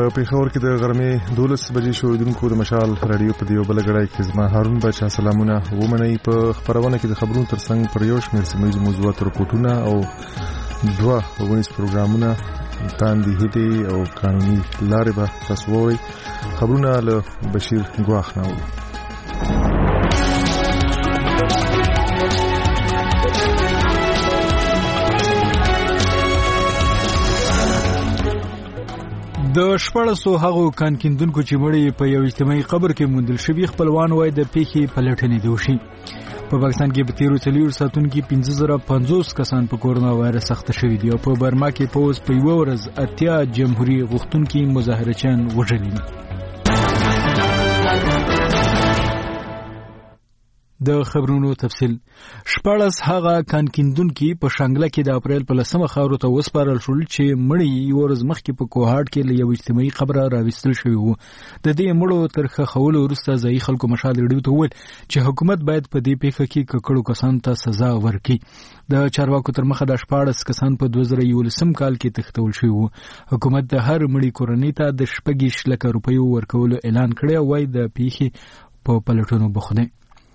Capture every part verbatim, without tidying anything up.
په پیښور کې د غرمې دولس بجې شوریدونکو د مشال رادیو په دیو بلګړای کې زما هارون بچا سلامونه ومني. په خبرونه کې د خبرونو ترڅنګ پر یو شمېر سیمه موضوعات رپورټونه او دوه ونیس پروګرامونه تاندې هټي او قانوني لارې به تاسو ووري. خبرونه له بشیر ګواخ نه وي. د شپږسو هغو کان کیندونکو چې مړي په یو اجتماعي قبر کې موندل شوي خپلوان وای د پیښې پلټنې دوشي. په پاکستان کې په تیرو څلور ساعتونو کې پنځه زره پنځوس کسان په کورونا وایرس اخته شوي دي او په برما کې پوز په یو ورځ اتیا جمهوریت غوښتونکي مظاهرچیان وژلي دي. د خبرونو تفصیل. شپږس هغه کان کیندونکي په شانګله کې د اپریل په لسمه خاورو ته وسپارل شول چې مړي یو ورځ مخکې په کوهاټ کې له یو اجتماعي قبره راوستل شوی وو. د دې مړو تر خښولو وروسته ځایي خلکو مشال ریډیو ته وویل چې حکومت باید په دې پیښه کې ککړو کسانو ته سزا ورکړي. د چارواکو تر مخه د شپږس کسان په دوه زره یولسم کال کې تښتول شوي وو. حکومت د هر مړي کورنۍ ته د شپږ لکه روپیو ورکولو اعلان کړی وای د پیښې په پلټونو بوخت.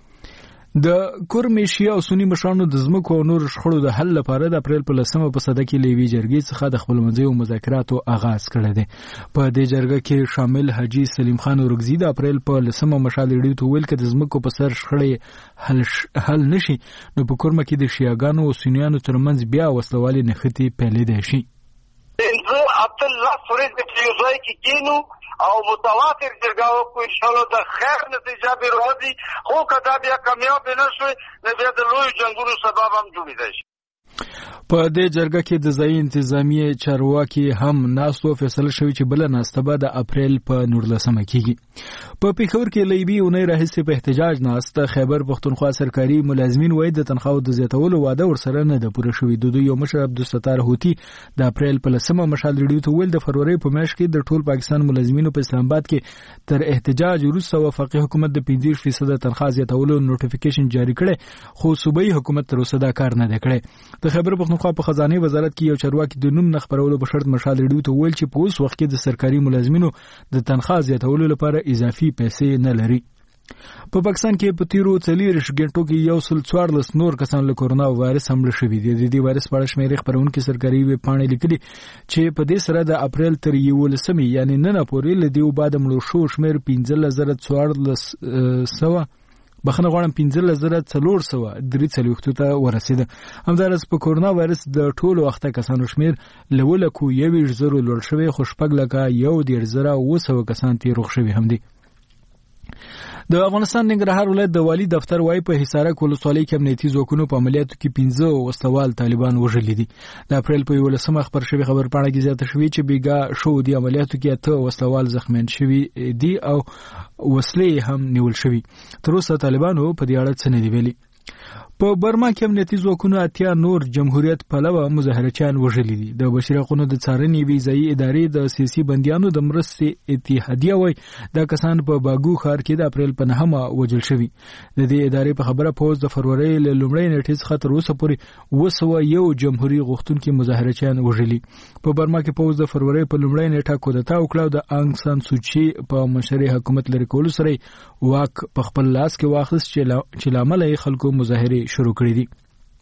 د کورمي شیا او سنی مشرانو د ځمکو او نور شخړو د حل لپاره د اپریل په لسمه په صده کې لوي جرګې څخه د خپلمنځي مذاکراتو آغاز کړی دی. په دې جرګه کې شامل حاجی سلیم خان اورګزی د اپریل په لسمه مشال ریډیو ته ویل چې د ځمکو په سر شخړې حل ش... حل نشي نو په کورمه کې د شیاګانو او سنیانو ترمنځ بیا وسلوالي نختی پیلېدای شي. انزو عبد الله فرید په یو ځای کې کینو او متواتر جرګاو کو ان شاء الله د خیر نتیجه به راځي. خو کدا بیا کامیاب نه شوي نو بیا د لوی جنگونو سبب هم جوړیدای شي. په دې جرګه کې د ځای انتظامی چارواکي هم ناستو فیصله شوی چې بل ناسته به د اپریل په نورلسمه کېږي. په پیښور کې لیبي اونۍ راهیسې په احتجاج ناسته خیبر پښتونخوا سرکاري ملازمین وایي د تنخواو د زیاتولو وعده ورسره نه ده پوره شوې. د دوی یو مشر عبدالستار هوتي د اپریل په لسمه مشال ریډیو ته ویل د فروری په میاشت کې د ټول پاکستان ملازمینو په اسلام آباد کې تر احتجاج وروسته وفاقي حکومت د پنځه فیصد تنخوا زیاتولو نوټیفیکیشن جاری کړي خو صوبایي حکومت تر اوسه دا کار نه دی کړی. د خیبر پښتونخوا په خزانه وزارت کې یو چارواکي د نوم نخبرولو په شرط مشال ریډیو ته ویل چې په اوس وخت کې د سرکاري ملازمینو د تنخوا زیاتولو لپاره اضافي پیسې نه لري. په پاکستان کې په تیرو څلور شګنټو کې یو سل څوارلس نور کسان له کورونا وایرس حمله شوي دي. د دې وایرس په اړه شمیرې خبرونکي سرکاري ویب پاڼې لیکلي چې په دې سره د اپریل تر یولسمې یعنی نن پورې له دې بعد مړو شو شمیر پنځه زره څوارلس سوه بخنه غواړم پنځه زره څلور سوه درې څلوېښتو ته ورسېده. همداراز په کورونا وایرس د ټولو اخته کسانو شمیر له اووه لکو یوویشت زرو لوړ شوی خو شپږ لکه یو دېرش زره اوه سوه کسان ترې روغ شوي هم دي. د افغانستان ننګرهار ولایت د والی دفتر وايي په حصارک ولسوالۍ کې امنیتي ځواکونو په عملیاتو کې پنځه وسلوال طالبان وژلي دي. د اپریل په یولسمه خبر شوی خبر پاڼه کې زیاته شوې چې بیګا شو دي عملیاتو کې اته وسلوال زخمیان شوي دي او وسلې هم نیول شوي. تر اوسه طالبانو په دې اړه څه نه دي ویلي. په برما کې امنیتي ځواکونو اتیا نور جمهوریت پلوه مظاهرچیان وژلي دي. د بشري حقوقو د څارنې ویزایي ادارې د سیاسي بندیانو د مرستې اتحادیه وایي دا کسان په باګو ښار کې د اپریل په نهمه وژل شوي. د دې ادارې په خبره پوز د فروری له لومړۍ نیټې څخه تر اوسه پورې اوه سوه یو جمهوري غوښتونکي مظاهرچیان وژلي. په برما کې پوز د فروری په لومړۍ نیټه کودتا وکړه او د آنګ سان سوچي په مشرۍ حکومت لري کولو سره واک په خپل لاس کې واخیست چې لامل یې خلکو مظاهرې شروع کړې دي.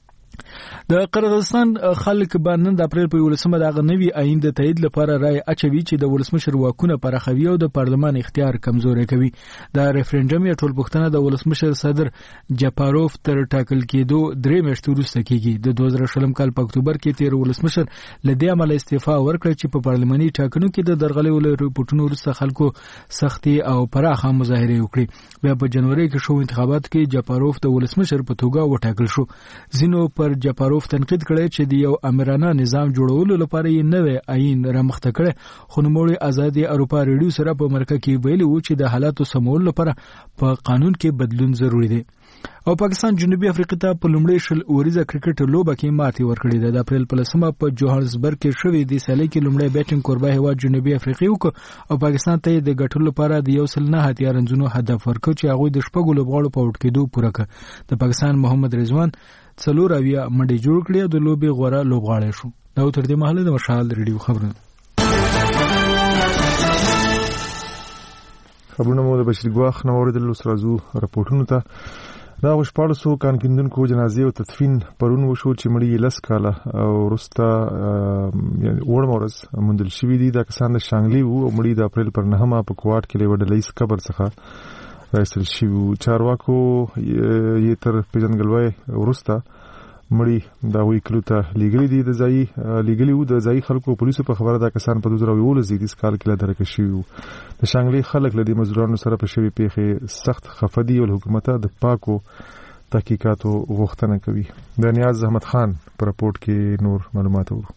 د قرغیزستان خلک باندې د اپریل په یولسمه دغه نوي آئین د تایید لپاره رائے اچوي چې د ولسمشر واکونه پراخوي او د پارلمان اختیار کمزوري کوي. د ریفرنډم یا ټولپوښتنه د ولسمشر صدر جپاروف تر ټاکل کېدو درې میاشتې وروسته کېږي. د دوه زره شلم کال په اکتوبر کې تیر ولسمشر له دې عمله استعفا ورکړه چې په پارلماني ټاکنو کې د درغلې ول رپورټونو وروسته خلکو سختي او پراخه مظاهره وکړي. بیا په جنوري کې شو انتخابات کې جپاروف د ولسمشر په توګه وټاکل شو. ځینو پر جپاروف تنقید کړی چې د یو امرانه نظام جوړولو لپاره یې نوی آئین رامخته کړی. خو نوموړي ازادي اروپا ریډیو سره په مرکه کې ویلي وو چې د حالاتو سمول لپاره په قانون کې بدلون ضروری دی. او پاکستان جنوبي افریقا ته په لومړي شل اوریزه کرکټ لوبه کې ماتې ورکړې ده. د اپریل په لسمه په جوهانسبرګ کې شوې د سیالۍ کې لومړی بیټینګ کوربه هیواد جنوبي افریقا وکړ او پاکستان ته د ګټلو لپاره د یو سل نه اتیا رنزونو هدف ورکړ چې هغوی د شپږو لوبغاړو په وټ کېدو پوره کړ. د پاکستان محمد رضوان څلور اویا منډې جوړ کړې او د لوبې غوره لوبغاړی شو. دا تر دې مهاله د مشال ریډیو خبرونه. خبرونه مو د بشیر ګواخ نو اوریدل سرازو راپورټونو ته دا وشپارسو کان کیندونکو جنازې او تدفین پرون وشو چې مړی لس کاله او ورسته یعنی وړمورز مندل شوی دي د کسان د شانګلی وو او مړی د اپریل پر نهمه په کوارټ کې لوډلیس قبر څخه راځل شوی چارواکو یې تر پیژنګلوي ورسته مړی دا وی کلوته لیګلی دي د ځای لیګلی وو د ځای خلکو پولیسو په خبره دا کسان په دوه زره ولس دي سکال کې لدرکه شوی د شانګلی خلک لدی مزدورانو سره په شوی پیخه سخت خفدي او حکومت د پاکو تحقیقاتو غوښتنه کوي د نیاز احمد خان پر راپورټ کې نور معلومات ورو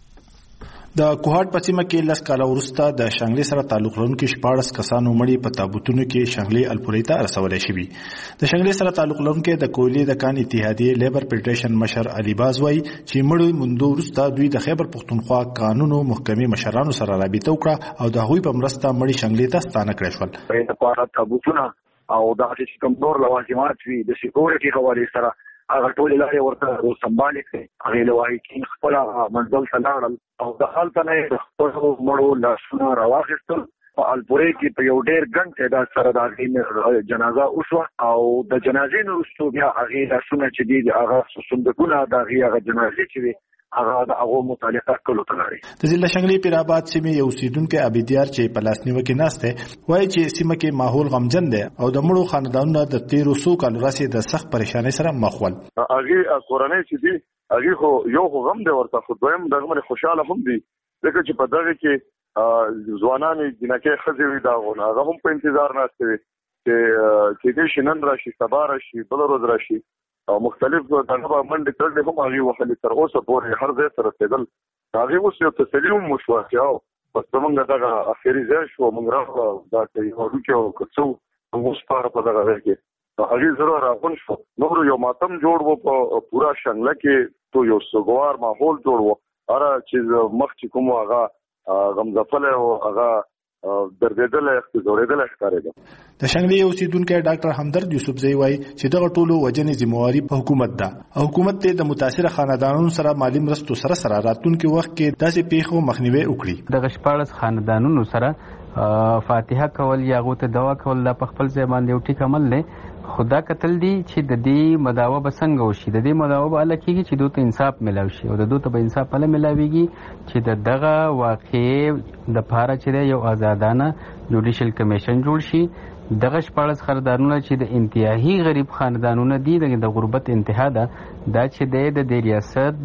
د کوهاټ په سیمه کې لس کاله وروسته د شانګلي سره تعلق لرونکي شپاړس کسانو مړي په تابوتونو کې شانګلي الپورۍ ته رسولای شوي د شانګلي سره تعلق لرونکي د کویلې د کان اتحادیه لیبر فدریشن مشر علي باز وای چې مړي موندو وروسته دوی د خیبر پختونخوا قانونو محکمې مشرانو سره رابطه وکړه او د هغوی په مرسته مړي شانګلي ته ستانه کړل شول په پاره تابوتونه او د هغې کوم نور لوازمات وي د سکیورټي حوالې سره هغه ټول لارې ورته سمبالې کړې هغې له واحدین خپل منزل ته لاړل او د هلته نه یې د خپلو مړو لاسونه راواخیستل په الپورۍ کې په یو ډېر ګڼ تعداد سره د هغې جنازه وشوه او د جنازې نه وروستو بیا هغې لاسونه چې دي هغه صندوقونه د هغې هغه جنازې چې وي هغه د هغو متعلقه کلو ته لاړې د ضلع شانګلي پیرآباد سیمې یو اوسېدونکی عبیدیار چې په لاسنیوه کې ناست دی وایي چې سیمه کې ماحول غمجن دی او د مړو خاندانونه د تېرو څو کالو راهیسې د سخت پریشانۍ سره مخ ول هغې کورنۍ چې دي هغې خو یو خو غم دی ورته خو دویم دغه باندې خوشحاله هم دي ځکه چې په دغه کې ځوانانې جنکۍ ښځې وي د هغو نه هغه هم په انتظار ناستې وي چې کېدای شي نن راشي سبا راشي بله ورځ راشي او مختلف دغه به منډې تړلې هم هغې وهلې تر اوسه پورې هر ځای ته رسېدل هغې اوس یو تسلي هم وشوه چې او بس زمونږ دغه اخري ځای شو موږ راغله دا یو هډوکي او که څه موږ وسپاره په دغه ځای کې هغې زړه راغون شو نور یو ماتم جوړ و په پوره شانګله کې تو یو سوګوار ماحول جوړ و هره چې مخ چې کوم هغه غمزفلی و هغه دردېدلی ځورېدلی ښکارېده د شانګلې اوسېدونکی ډاکټر همدرد یوسفزی وایي چې دغه ټولو وجنې ذمواري په حکومت ده او حکومت ته د متاثره خاندانونو سره مالي مرستو سره سره راتلونکي وخت کې داسې پیښو مخنیوي وکړي دغه شپاړس خاندانونو سره فاتحه کول یا هغو ته دوا کول دا په خپل ځای باندې یو ټیک عمل دی خدا کتل دي چې د دې مداوه به څنګه وشي د دې مداوه به هله کېږي چې دوی ته انصاف میلاو شي او د دوی ته به انصاف هله میلاویږي چې د دغه واقعې دپاره چې دی یو آزادانه جوډیشل کمیشن جوړ شي دغه شپاړس خاندانونه چې د انتهایی غریب خاندانونه دي د غربت انتها ده دا چې دی د دې ریاست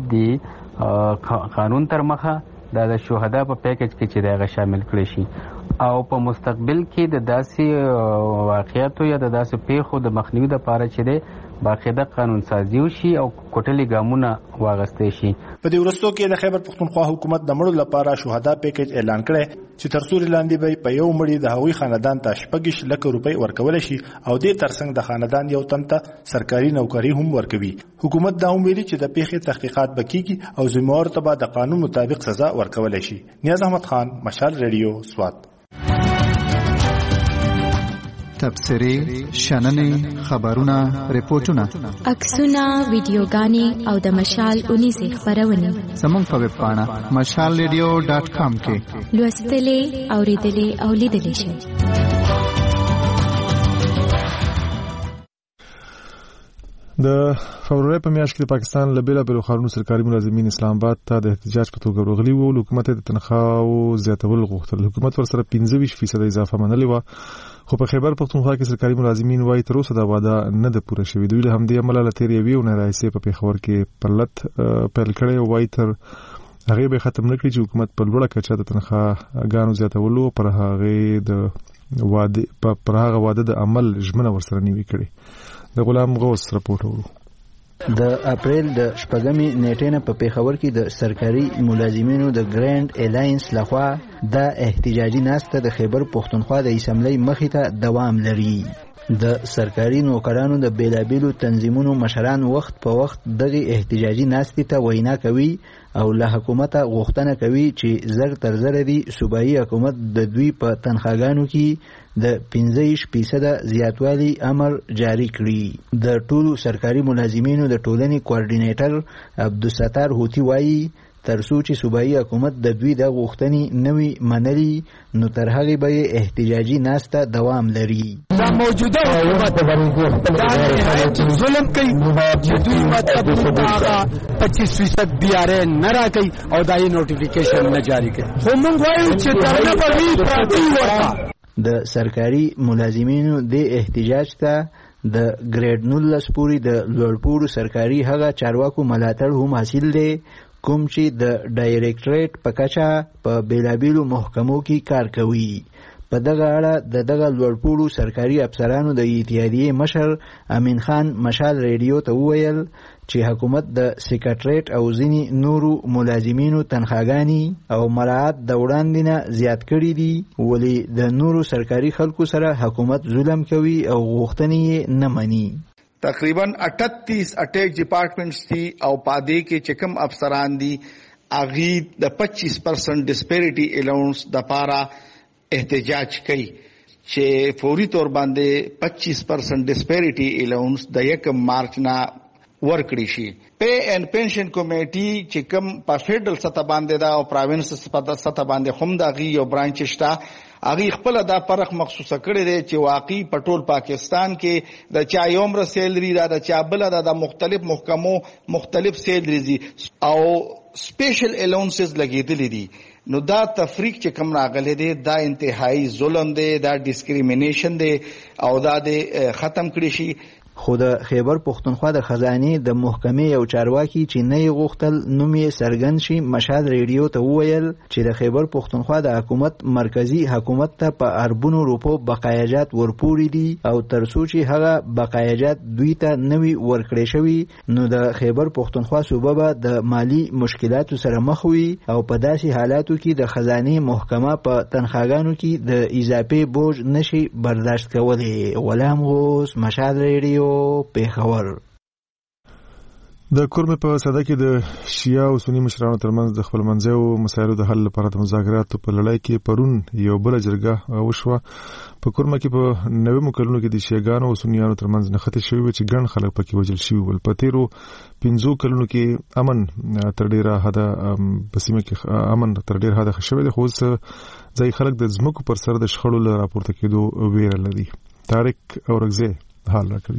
د قانون تر مخه دا د شهدا په پیکج کې چې دغه شامل کړی شي او په مستقبل کې د داسې واقعیتو یا د داسې پیښو د مخنیوي لپاره چې دی باقاعده قانون سازي وشي او کوټلي ګامونه واغستې شي په دې وروستو کې د خیبر پختونخوا حکومت د مړو لپاره شهدا پیکج اعلان کړی چې تر څو لاندې به په یو مړي د هغوی خاندان ته شپږ لک روپۍ ورکول شي او دې ترڅنګ د خاندان یو تن ته سرکاري نوکری هم ورکوي حکومت دا هم ویلي چې د پیښې تحقیقات بکیږي او ذمہوار ته به د قانون مطابق سزا ورکول شي نیاز احمد خان مشال ریډیو سوات تبصرې شننې خبرونه ریپورتونه عکسونه ویډیوګانې او د مشال اونیزې خبرونه زموږ په ویب پاڼه مشال ریډیو ډاټ کام کې لوستلې اوریدلې او لیدلې شئ. د فبرवरी په میاشت کې د پاکستان له بیلابېلو ښارونو سرکاري ملازمین اسلام آباد ته د احتجاج په توګه ورغلي وو. حکومت د تنخواهو زیاتول غوښتل. حکومت ورسره پنځه ویشت فیصد اضافه منلې وه خو په خیبر پختونخوا کې سرکاري ملازمین وایي تر اوسه دا وعده نه ده پوره شوې. دوی له همدې امله له تېرې یوې اونۍ راهیسې په پېښور کې پرلت پیل کړی او وایي تر هغې به یې ختم نه کړي چې حکومت په لوړه کچه د تنخواهګانو زیاتولو پر هغې د واده پر هغه واده د عمل ژمنه ورسره نوي کړې. د غلام غوث رپورټ ورو. د اپریل د شپږمې نیټې نه په پېښور کې د سرکاري ملازمینو د ګرینډ الاینس لخوا د احتجاجي ناسته د خیبر پختونخوا د اسمبلی مخې ته دوام لري. د سرکاري نوکرانو د بیلابیلو تنظیمونو مشران وخت په وخت دغه احتجاجي ناستې ته وینا کوي او له حکومته غوښتنه کوي چې زر تر زر دی صوبایي حکومت د دوی په تنخواګانو کې د پنځه ویشت فیصده زیاتوالی امر جاری کړي. د ټولو سرکاري ملازمینو د ټولنې کوارډینیټر عبدالستار هوتی وایي ترڅو چې صوبایي حکومت د دوی د غوښتنې نوي منلي نو تر هغې به احتجاجي ناسته دوام لري. دا موجوده حکومت دا نهایت ظلم کوي چې دوی مطلب موږ هغه پچیس فیصد بی آر اے نه راکوي او دا یې نوټیفیکیشن نه جاري کوي. خو موږ وایو چې ترنه به وي پراتی ورته. د سرکاري ملازمینو د احتجاج ته د ګریډ نولس پورې د لوړپوړو سرکاري هغه چارواکو ملاتړ هم حاصل دی کوم چې د ډایریکټریټ په کچه په بیلابیلو محکمو کې کار کوي. په دغه اړه د دغه لوړپوړو سرکاري افسرانو د اتحادیې مشر امین خان مشال ریډیو ته وویل چې حکومت د سیکریټریټ او ځینې نورو ملازمینو تنخواګانې او مراعات د وړاندې نه زیات کړي دي ولې د نورو سرکاري خلکو سره حکومت ظلم کوي او غوښتنې یې نه مني. تقریبا اٹھتیس اٹیک ڈپارٹمنٹس تھی او پادے کے چکم افسران دی اغید دا پچیس پرسنٹ ڈسپیریٹی الاؤنس دا پارا احتجاج کئی چھ فوری طور باندے پچیس پرسنٹ ڈسپیریٹی الاؤنس دا یکم مارچ نا ورکڑی شی. پے اینڈ پینشن کمیٹی چکم پا فیڈرل سطح باندے دا او پراوینس سطح باندے خم دا غی او برانچ شتا اغي خپل دا فرق مخصوصه کړی دی چې واقعي پټول پاکستان کې د چا یومره سیلري دا د چا بل دا د مختلف محکمو مختلف سیلري او سپیشل الاونسز لګیدلې دي. نو دا تفریق چې کوم راغلی دی دا انتهایی ظلم دی، دا ډیسکریمینیشن دی او دا د ختم کړی شي. خو د خیبر پښتونخوا د خزانې د محکمې یو چارواکي چې نه یې غوښتل نوم یې څرګند شي مشهد ریډیو ته وویل چې د خیبر پښتونخوا د حکومت مرکزی حکومت ته په اربونو روپو بقایاجات ورپوري دي او تر څو چې هغه بقایاجات دوی ته نوي ورکړې شوي نو د خیبر پښتونخوا صوبه به د مالی مشکلاتو سره مخ وي او په داسې حالاتو کې د خزانې محکمه په تنخواګانو کې د اضافي بوج نشي برداشت کولی. غلام غوث، مشهد ریډیو، پیښور. د کورمې په ساده کې د شیعه او سنی مشرانو ترمنځ د خپلمنځیو مسایلو د حل لپاره د مذاکراتو په لړۍ کې پرون یو بل جرګه وشوه. په کورمه کې په نوې مکلونو کې د شیعاګانو او سنیانو ترمنځ نښتې شوې چې ګڼ خلک پکې وژل شوي ول. په تیرو پنځو کلونو کې امن تر ډیره حده په سیمه کې امن تر ډیره حده ښه شوی دی، خو اوس ځایي خلک د ځمکو پر سر د شخړو له راپورته کېدو ویره لري. طارق اورکزی حال راکوي.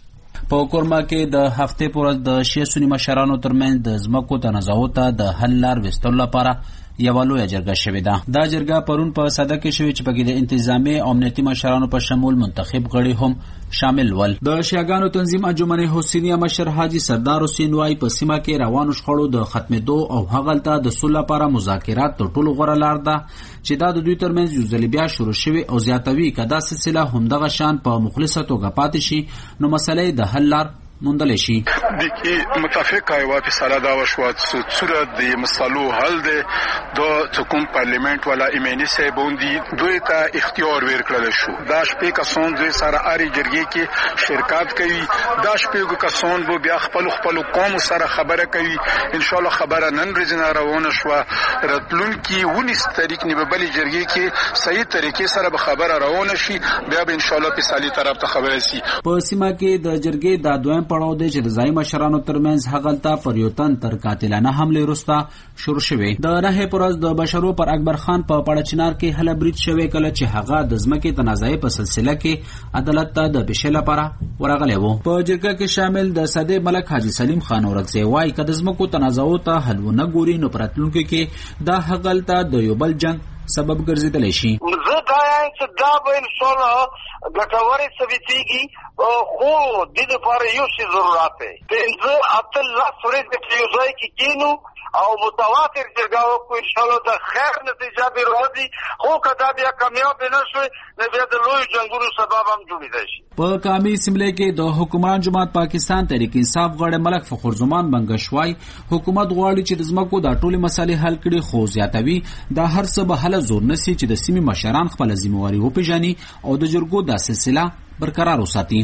په کورما کې د هفتې پر ورځ د شیعه سنی مشرانو ترمنځ د ځمکو تنازعو ته د حل لار وستلو لپاره یوه لویه جرګه شوې ده. دا جرګه پرون په ساده کې شوې چې پکې د انتظامي او امنیتي مشرانو په شمول منتخب غړي هم شامل ول. د شیعاګانو تنظیم انجمن حسینیه مشر حاجی سردار حسین وای په سیمه کې روانو شخړو د ختمېدو او هغلته د صلح لپاره مذاکرات تر ټولو غوره لار ده چې دا د دوی ترمنځ یو ځل بیا شروع شوي او زیاتوي که دا سلسله همدغه شان په مخلصه توګه پاتې شي نو مسلې د حل لار موندل شي. د کی متفق ایوا فیصله دا وشوات صورت د مسلو حل ده د حکومت پارلیمنت ولا ایمنی سه بوندي دوی ته اختیار ورکړل شو. دا شپې کسان دوی سره اړي جرګې کې شرکت کوي. دا شپې کسان به بیا خپل خپل قوم سره خبره کوي. ان شاء الله خبره نن ورځ روانه شو. راتلون کې ونیس تاریخ نه به بلې جرګې کې صحیح طریقې سره به خبره روانه شي. بیا به ان شاء الله په سالي طرف ته خبره شي. په سیمه کې د جرګې د دویم پړاو دی چې د ځای مشرانو ترمنځ هغلته پر یو تن تر قاتلانه حمله وروسته شروع شوې. د نهې پر ورځ د بشرو پر اکبر خان په پړچنار کې هله برید شوی کله چې هغه د ځمکې تنازعې په سلسله کې عدالت ته د بشل لپاره ورغلی وو. په جرګه کې شامل د صدې ملک حاجی سلیم خان اورکزی وای که د ځمکو تنازعو ته حل ونه ګوري نو په راتلونکي کې دا هغلته د یو بل جنګ سبب ګرځیدلی شي. زه دا یم چې دا به انشاءالله ګټورې ثابتېږي خو دې دپاره یو شی ضرورت دی. پنځه اته لس ورځې په یو ځای کې کښېنو او متواتر جرګه وکړو انشاءالله د خیر نتیجه به راځي. خو که دا بیا کامیاب نه شوی نو بیا د لویو جنګونو سبب هم جوړېدی شي. په کامي سیملې کې د حکمران جماعت پاکستان تحریک انصاف غړی ملک فخر زمان بنګشوای حکومت غواړي چې د ځمکو دا ټولې مسالې حل کړي خو زیاتوي دا هر څه به هله زور نسی چې د سیمې مشران خپله ذمهواري وپېژني او د جرګو دا سلسله برقرار وساتي.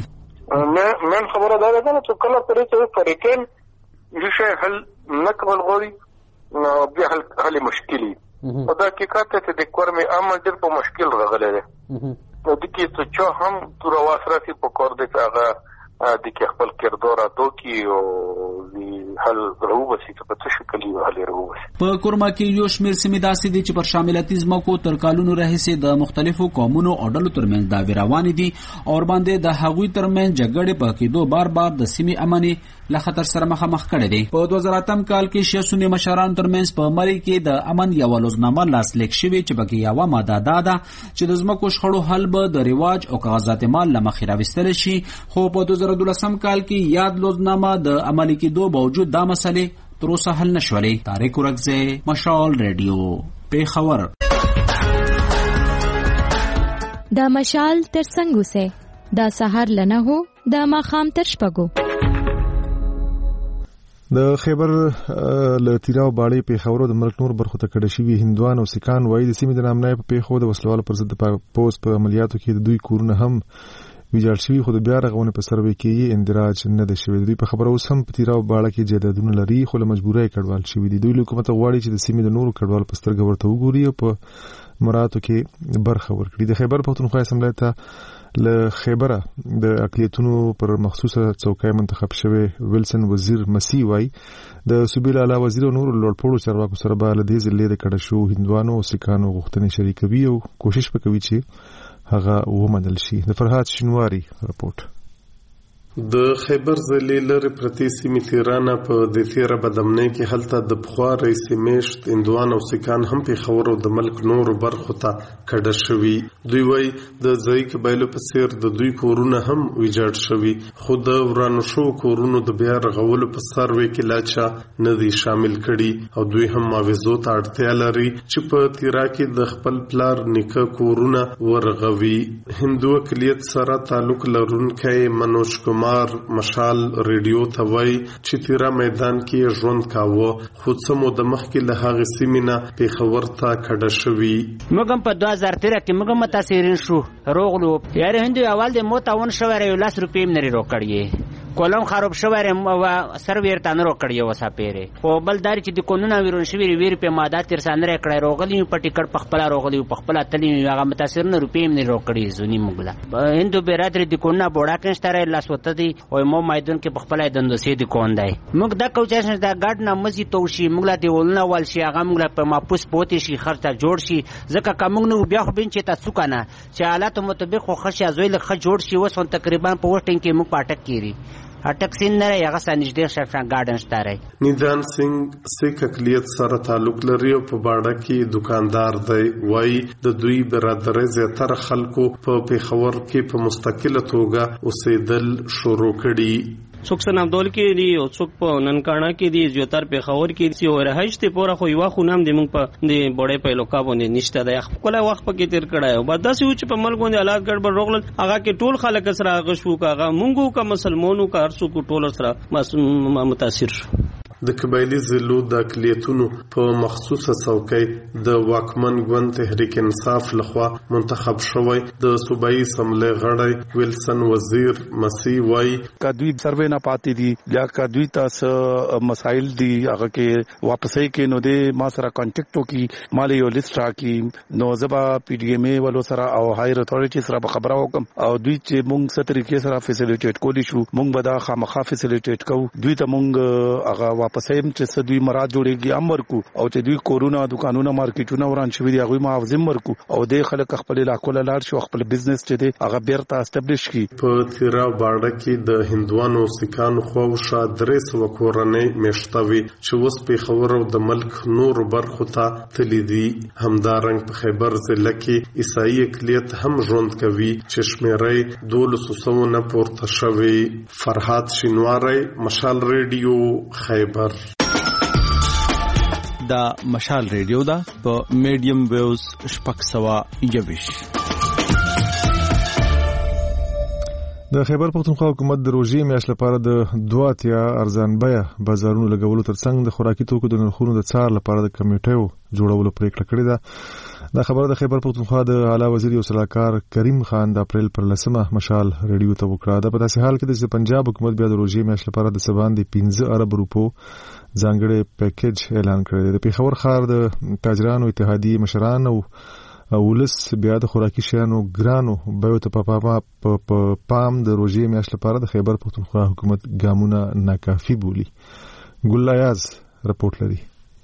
من خبره دا ده چې کله پرې چې فریقین د شی حل نه کول غواړي نو بیا حل مشکلي او دا حقیقت ته د کورمې عمل ډېر په مشکل راغلی دی. نو د کې څه چا هم تور واس راسي په کار دی چې هغه د کې خپل کردار ادا کړي او حل راوبسي ته په څه شکل یو حل راوبسي. په کورما کې یو شمېر سیمې داسې دي چې پر شاملتي ځمکو تر کلونو راهیسې د مختلفو قومونو او ډلو ترمنځ دعوې روانې دي او ورباندې د هغوی ترمنځ جګړې په کېدو بار بار د سیمې امني له خطر سره مخامخ کړي دي. په دوه زره اتم کال کې شیعه سني مشرانو ترمنځ په مری کې د امن یوه لوزنامه لاسلیک شوې چې پکې یوه ماده دا ده چې د ځمکو شخړو حل به د رواج او کاغذات مال له مخې راوستلی شي، خو په دوه زره دولسم کال کې یاد لوزنامه د عملي کېدو باوجود دا مسلې تر اوسه حل نه شولې. طارق ورکزی، مشال ریډیو، پیښور. دا مشال تر څنګ اوسئ، دا سهار له نهو دا ماښام تر شپږو. د خیبر له تیراو باړې پیښور د ملک نور برخو ته کډه شوي هندوان او سیکان وایي د سیمې د نامنای په پیښو د وسلوالو پر ضد د پوز په عملیاتو کې د دوی کورونه هم ویجاړ شوي، خو د بیا رغونې په سروې کې یې اندراج نه ده شوی. دوی په خبره اوس هم په تیراو باړه کې جایدادونه لري، خو له مجبورۍ کډوال شوي دي. دوی له حکومت غواړي چې د سیمې د نورو کډوالو په سترګه ورته وګوري او په مراتو کې برخه ورکړي. د خیبر پښتونخوا اسمبلی ته له خیبره د اقلیتونو پر مخصوصه څوکۍ منتخب شوی ویلسن وزیر مسیح وایي د صوبې اعلی وزیر او نورو لوړپوړو چارواکو سره به له دې ضلعې د کډه شوو هندوانو او سیکانو غوښتنې شریکوي او کوشش به کوي چې هغه ومنل شي. د فرهاد شینواري رپورټ. د خیبر ضلع لرې پرتې سیمې تیرانه په د تیره بدامنۍ کې هلته د پخوا رئیس میشت هندوان او سیکان هم پیښور او د ملک نورو برخو ته کډه شوي. دوی وایي د ځایي قبایلو په څیر د دوی کورونه هم ویجاړ شوي، خو د ورانو شوو کورونو د بیا رغولو په سروې کې لا چا نه دي شامل کړي او دوی هم معاوضو ته اړتیا لري چې په تیرا کې د خپل پلار نیکه کورونه ورغوي. هندو اقلیت سره تعلق لرونکی منوج کومار مشال ریډیو ته وایي چې تیرا میدان کې ژوند کاوه، خو څه موده مخکې له هغې سیمې نه پیښور ته کډه شوي. موږ هم په دوه زره تیره کې موږ هم متاثرین شو، روغلو. یارې هندو اول د مو تاون شوی را یو لس روپۍ هم نري راکړی، کولم خراب شوی را سر ویرته نه راکړی وسه پیرې. خو بل دا چې د قانون ویرون شوي ویر په ماده تیر سره نه کړی، روغلی په ټیکټ په خپل روغلی په خپل تللی هغه متاثرین روپۍ هم نه راکړی زونی موږ هندو برادری د قانون بوډا کنشتره لاسوته دي او مو میدان کې په خپل دندوسې دي کون دی. موږ د کوچاش دا ګډ نه مزي تو شي، موږ لا دی ولنه ول شي هغه موږ په ماپوس پوتې شي خرچه جوړ شي، ځکه کوم نو بیا خو بین چې تاسو کنه چې حالات مطابق خو خرچه زوی له خ جوړ شي وس تقریبا په وټینګ کې موږ پټک کیری اټک سین نه یغه سنجدې شفشان گارډن شتاره. نیدان سنگ سیک اقلیت سره تعلق لري او په باړه کې دکاندار دی. وایي د دوی برادرۍ زیاتره خلکو په پیښور کې په مستقله توګه اوسېدل شروع کړي. څوک سنامدول کې دي او څوک په ننکانا کې دي، زیاتره پیښور کې دي او رهایش ته پوره خو یو خو نام د موږ په د بډې په لوکا باندې نشته د خپل وخت په کې تیر کړای او بعد داسې و چې په ملک باندې حالات ګډوډ روغل هغه کې ټول خلک سره غشو کاغه مونږو کا مسلمانو کا ارسو کو ټول سره متاثر شو. د قبایلی ضلعو د اقلیتونو په مخصوصه څوکۍ د واکمن ګوند تحریک انصاف لخوا منتخب شوی د صوبایي اسمبلی غړی ویلسن وزیر مسیح وایي کدوی سروې نه پاتې دي یا کدوی تاسو مسایل دي هغه کې واپسې کې نو د ما سره کانټیکټ وکي مالي یو لیست راکې نو زبا پی ډی ایم ای ولو سره او هایر اتھارټی سره خبره وکم او دوی چې مونږ ست طریقې سره فیسیلیټیټ کولی شو مونږ به دا خامخا فیسیلیټیټ کوو. دوی ته مونږ هغه واپسې چې دوی مراد جوړيږي امر کو او چې دوی کورونا دکانونه مارکیټونه وران شوی دی هغه معاوضه مرکو او د خلک خپل علاقو لاړ شو خپل بزنس چې دی هغه بیرته استابلیش کی. په تیرا باړه کې د هندوانو سیکانو خو شادرې سو کورنۍ مشتوي چې وس په خبرو د ملک نور برخو ته تللی دي. همدارنګ په خیبر ضلع کې عیسائی اقلیت هم ژوند کوي چې شمیرې دولس سو نه پورته شوی. فرهاد شینواری، مشال ریډیو، خیبر. دا مشال ریډیو دا په میډیم ویوز شپږ سوه یوویشت. د خیبر پښتونخوا حکومت د روژې میاشت لپاره د دوه اتیا ارزان بیه بازارونو لګولو ترڅنګ د خوراکي توکو د نرخونو د څار لپاره د کمیټیو جوړولو پریکړه کړې ده. دا خبره د خیبر پښتونخوا د اعلی وزیر او صلاحکار کریم خان د اپریل پر لسمه مشال ریډیو ته وکړه. دا په داسې حال کې چې پنجاب حکومت بیا د روژې میاشت لپاره د سباندې پنځه ارب روپو ځانګړی پیکیج اعلان کړی دی. د پیښور ښار د تاجرانو اتحادیې مشران او ولس بیا د خوراکي شیانو ګرانو بیو ته په پام د روژې میاشت لپاره د خیبر پښتونخوا حکومت ګامونه ناکافي بولي. ګلایاز رپورټ لري.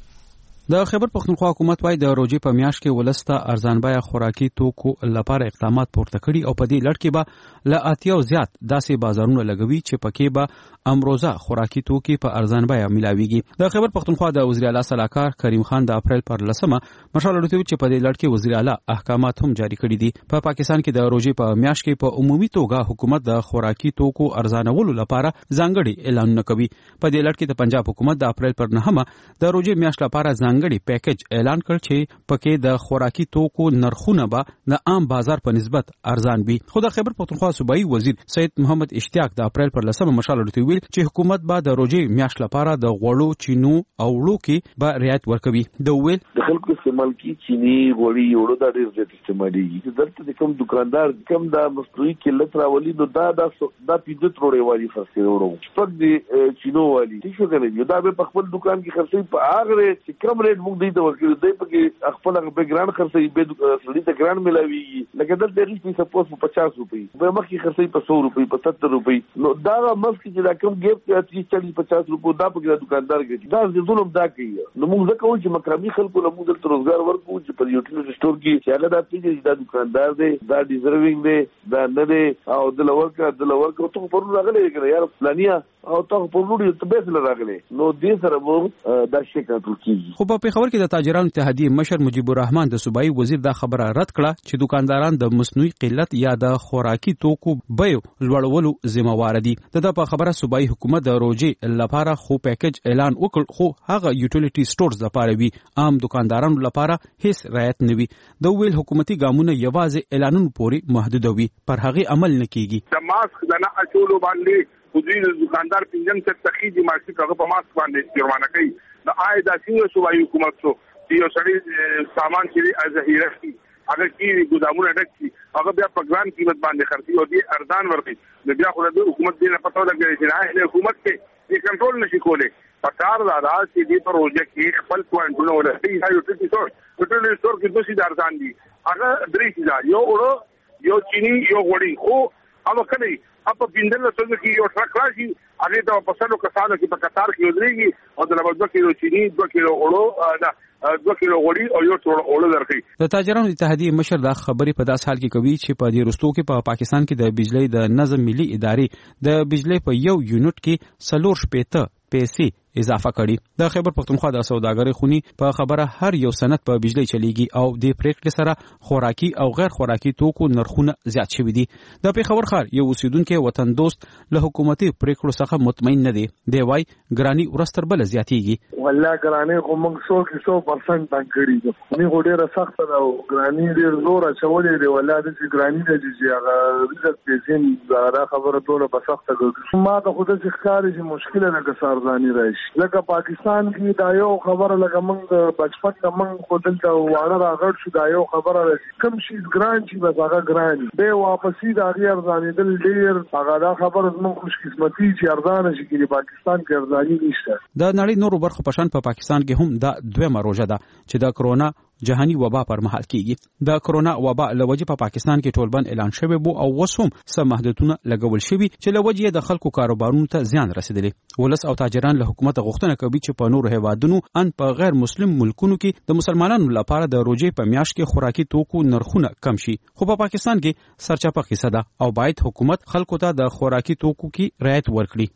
د خیبر پختونخوا حکومت وايي د روزي په میاشت کې ولسته ارزان بیه خوراکي توکو لپاره اقدامات پورته کړي او په دې لړ کې به ل اتیاو زیات داسې بازارونه لګوي چې پکې به امروزه خوراکي توکي په ارزان بیه ملاويږي. د خیبر پختونخوا د وزیر اعلی صلاحکار کریم خان د اپریل پر لسمه مشال ورته چې په دې لړ کې وزیر اعلی احکامات هم جاری کړي دي. په پا پاکستان کې د روزي په میاشت کې په عمومي توګه حکومت د خوراکي توکو ارزانولو لپاره ځانګړي اعلانونه کوي. په دې لړ کې د پنجاب حکومت د اپریل پر نهمه د روزي میاشت لپاره ځانګړي پیکج اعلان کړ چې پکې د خوراکي توکو نرخونه به د عام بازار په نسبت ارزان وي. خو د خیبر پختونخوا صوبایي وزیر سید محمد اشتیاق د اپریل پر لسمه مشال ورته ویل چې حکومت به د روزي میاشت لپاره د غوړو چینو او وړو کې به رعایت ورکوي. د ویل د خلکو استعمال کی چینی غوړي وړو د ډیر زیات استعمالي دلته د کوم دکاندار کوم د مصنوعي قلت راولي نو دا د د پیډت وړي والی خرڅي وړو شپږ د چینو والی څه کوي دا به په خپل دکان کې خرڅي په هغه چې کم ریټ موږ دی د ورکړي دی په کې خپل به ګران خرڅي به سړي ته ګران ملاوي لکه دلته ریټ په سپوز په پچاس روپۍ به مخکې خرڅي په سو روپۍ په ستر روپۍ نو دا مخکې چې دا کوم ګیپ ته چالیس پچاس روپۍ دا په کې دکاندار کې دا د ظلم دا کوي نو موږ ځکه وایو چې مکرمي خلکو له موږ دلته روزګار ورکو چې په یوټیلیټي سٹور کې چې هغه دا پیږي دا دکاندار دی دا ډیزرvinګ دی دا نه دی او د لورکا د لورکا ته په راغلي کړه یار پلانیا او ته په وروډي ته به سره راغلي نو دې سره مو دا شي کاټول کیږي. خو په خبر کې د تاجرانو اتحادیه مشر مجيب الرحمن د صوبایي وزیر دا خبره رد کړه چې دکانداران د مصنوعي قلت یا د خوراکي توکو بیو لوړولو ذمہ وار دي. د په خبره صوبایي حکومت د روزي لپاره خو پیکج اعلان وکړ خو هغه یوټیلیټي سٹورز لپاره وی عام دکاندارانو لپاره هیڅ رعایت نه وي. د ویل حکومتي ګامونه یوازې اعلانونو پورې محدود وي پر هغه عمل نه کیږي. د ماسک نه اچولو باندې خودي دکاندار پنځم څخه تخیدي ماشي هغه په ماسک باندې جرمانه کوي. د آی د سیمه صوبایي حکومت سو یو سړی سامان چې ظاهره کی اگر کی ګودامونه ډک کی هغه بیا په ګران قیمت باندې خرڅي او دې ارزان ورکړي بیا خو د حکومت دې نه پتو لګي چې نه حکومت کې دې کنټرول نشي کولای. پکار دا راځي چې دې پروژه کې خپل پوینټونه ولري دا یو ټکی څور ټکی څور کې دوی د ارزان دي هغه درې چې یو اورو یو چینی یو غوړي خو هغه کله اپ بندل څنګه کې یو ټرک راشي هغه د پسلو کسانو کې په قطار کې ودرېږي او د لږ دوه کیلو چینی دوه کیلو اورو دا دوه کیلو غوړي او یو ټول اورو درکې. د تاجرانو اتحادیه مشر دا خبرې په داس حال کې کوي چې په دې رستو کې په پا پاکستان کې د بجلی د نظم ملي ادارې د بجلی په یو یونټ کې څلور شپېته پیسې اضافه کړي. د خیبر پختونخوا د سوداګرۍ خونی په خبره هر یو سند په بجلی چلیږي او د پریکړې سره خوراکي او غیر خوراکي توکو نرخونه زیات شوي دي. د پیښور ښار یو اوسیدونکو وطن دوست له حکومتي پریکړو څخه مطمئن نه دی. دی وايي ګرانی ورستر بل زیاتېږي. والله ګرانی خو موږ څو کې څو پرسنټ باندې کړی دي. موږ ډېر سخت ده او ګرانی ډېر زور اچولې دی. والله د ګرانی د چې هغه رزق پیسې دا خبره ټوله په سخت ده. ما ته خو د ښکارې چې مشکله ده که سارځاني راشي. لکه پاکستان کې دا یو خبره لکه موږ بچپن ته موږ خو دلته واړه راغړ شو دا یو خبره کم شي ګران شي بس هغه ګران به واپسې دا غیر ارزانېدل ډېر هغه دا خبره زموږ خوش قسمتي چې ارزانه شي کې پاکستان کې ارزاني نشته. د نړۍ نورو برخو په شان په پاکستان کې هم دا دویمه روزه ده چې د کرونا جهاني وبا پر مهال کېږي. د کرونا وبا لوجه په پاکستان کې ټولبند اعلان شوی بو او وسوم سم محدودونه لګول شوی چې لوجه د خلکو کاروبارونو ته زیان رسیدلی. ولس او تاجران له حکومت غوښتنه کوي چې په نورو هیوادونو ان په غیر مسلم ملکونو کې د مسلمانانو لپاره د روزي په میاشت کې خوراکي توکو نرخونه کم شي. خو په پاکستان کې سرچپه قصه ده او باید حکومت خلکو ته د خوراکي توکو کې رعایت ورکړي.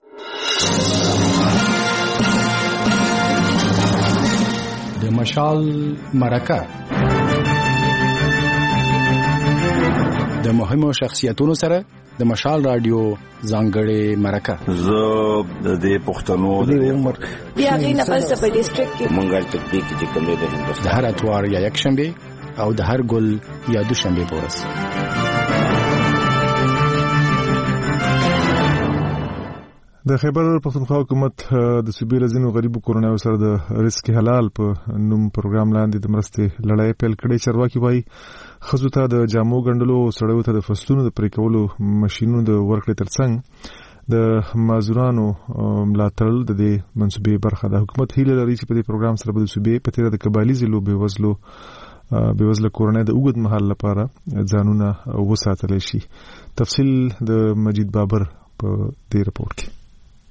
د مشال مرکه د مهمو شخصیتونو سره د مشال رادیو ځانګړې مرکه زه د دې پښتنو د عمر بیا غي نه پس په ډیسټریکټ کې مونږه تطبیق چې کوم دی د هندوستان د هر اتوار یا یک شنبه او د هر ګل یا دوشنبه پورس. د خیبر پختونخوا حکومت د صوبې لزینو غریبو کورنیو سره د رزق حلال په نوم پروګرام لاندې د مرستې لړۍ پیل کړې. چارواکي وایي ښځو ته د جامو ګنډلو او سړیو ته د فصلونو د پرې کولو ماشینونو د ورکړې ترڅنګ د معذورانو ملاتړ د دې منصوبې برخه ده. حکومت هیله لري چې په دې پروګرام سره به د صوبې په تیره د قبایلي ضلعو بېوزلو بېوزله کورنۍ د اوږد مهال لپاره ځانونه وساتلی شي. تفصیل د مجید بابر په دې رپورټ کې.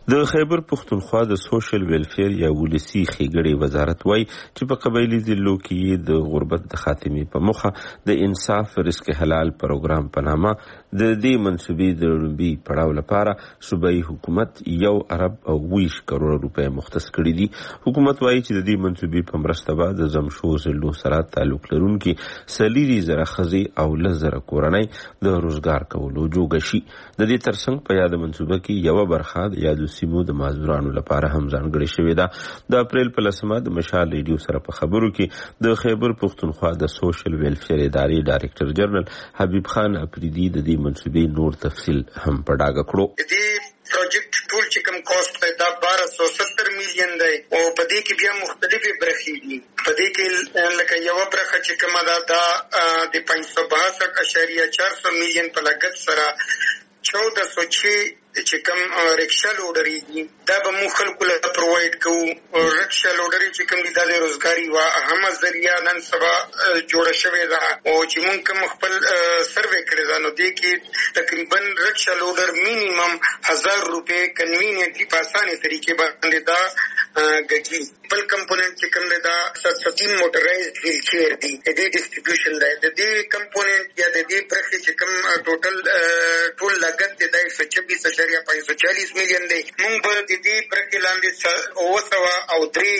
د خیبر پښتونخوا د سوشل ویلفیر یا ولسی خېګړې وزارت وایي چې په قبایلی ضلعو کې د غربت د خاتمې په موخه د انصاف رزق حلال پروګرام په نامه د دې منصوبې د لومړي پړاو لپاره صوبایي حکومت یو ارب او ویش کروڑ روپۍ مختص کړي دي. حکومت وایي چې د دې منصوبې په مرسته به د زمشو ضلعو سره تعلق لرونکي سلیري زره ښځې او لس زره کورنۍ د روزګار کولو جوګه شي. د دې ترڅنګ په یاده منصوبه کې یوه برخه د یادو سیمو د معذورانو لپاره هم ځانګړې شوې ده. د اپریل په لسمه د مشال ریډیو سره په خبرو کې د خیبر پښتونخوا د سوشل ویلفیر ادارې ډایرکټر جنرال حبیب خان اپریدي د دې منصوبې نور تفصیل هم په ډاګه کړو. پروجیکټ ټول چې کوم کاست دی دا بارہ سو ستر میلیون دی او په دې کې بیا مختلفې برخې دي. په دې کې لکه یوه برخه چې کومه ده دا د پنځه سوه باسټ اشاریه چار سو میلیون په لګښت سره چودہ سو چھ چې کوم رکشا لوډري دي دا به موږ خلکو له پرووایډ کوو. رکشا لوډري چې کوم دي دا د روزګاري یوه اهمه ذریعه نن سبا جوړه شوې ده او چې موږ کوم خپل سروې کړې ده نو دې کې تقریبا رکشا لوډر مینیمم هزار روپۍ کنوینینټلی په اسانه طریقې باندې دا ګټي. بل کمپوننټ چې کوم دی دا ستین موټرایزډ ویلچیر دي د دې ډسټریبیوشن دی. د دې کمپوننټ یا د دې برخې چې کوم ټوټل ټول لګښت دی دا ایک سو چبیس اشاریه پنځه سو چالیس میلیون دی. موږ به د دې برخې لاندې اوه سوه او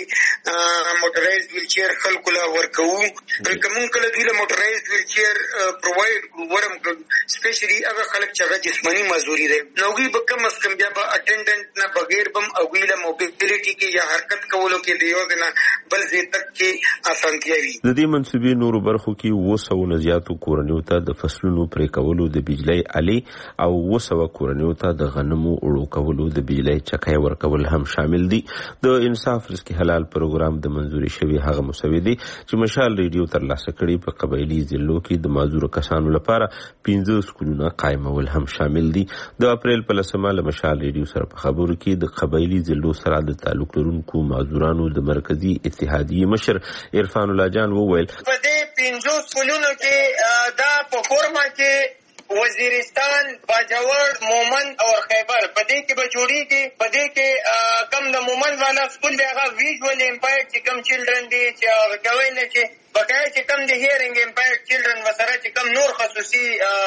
درې موټرایزډ ویلچیر خلکو له ورکوو. که موږ کله دوی له موټرایزډ ویلچیر پرووایډ کړو ورم کړو سپیشلي هغه خلک چې هغه جسماني معذوري دی نو هغوی به کم از کم بیا به اټینډنټ نه بغیر به هم هغوی له موبیلیټي کې یا حرکت کولو کې د یو ځای نه بل ځای تک کې اسانتیا وي. د دې منصوبې نورو برخو کې اووه سوو نه زیاتو کورنیو ته د فصلونو پرې کولو د بجلۍ الې او اووه سوه کورنیو ته د غنمو اوړو کولو د بجلۍ چکی ورکول هم شامل دي. د انصاف رزق حلال پروګرام د منظوري شوي هغه مسودې چې مشال ریډیو ترلاسه کړي په قبایلي ضلعو کې د معذورو کسانو لپاره پنځه سکولونه قایمول هم شامل دي. د اپریل په لسمه له مشال ریډیو سره په خبرو کې د قبایلي ضلعو سره د تعلق لرونکو معذورانو د مرکزی اتحادیې مشر عرفان الله جان وویل په دې پنځو سکولونو کې دا په خورما کې وزیرستان، باجوړ، مومند او خیبر په دې کې به جوړیږي. په دې کې کم د مومند والا سکول دی هغه ویژوال امپایرډ چې کم چلډرن دي چې هغه کوي نه چې بقایا چې کم د هیرنګ امپایرډ چلډرن وسره چې کم نور خصوصي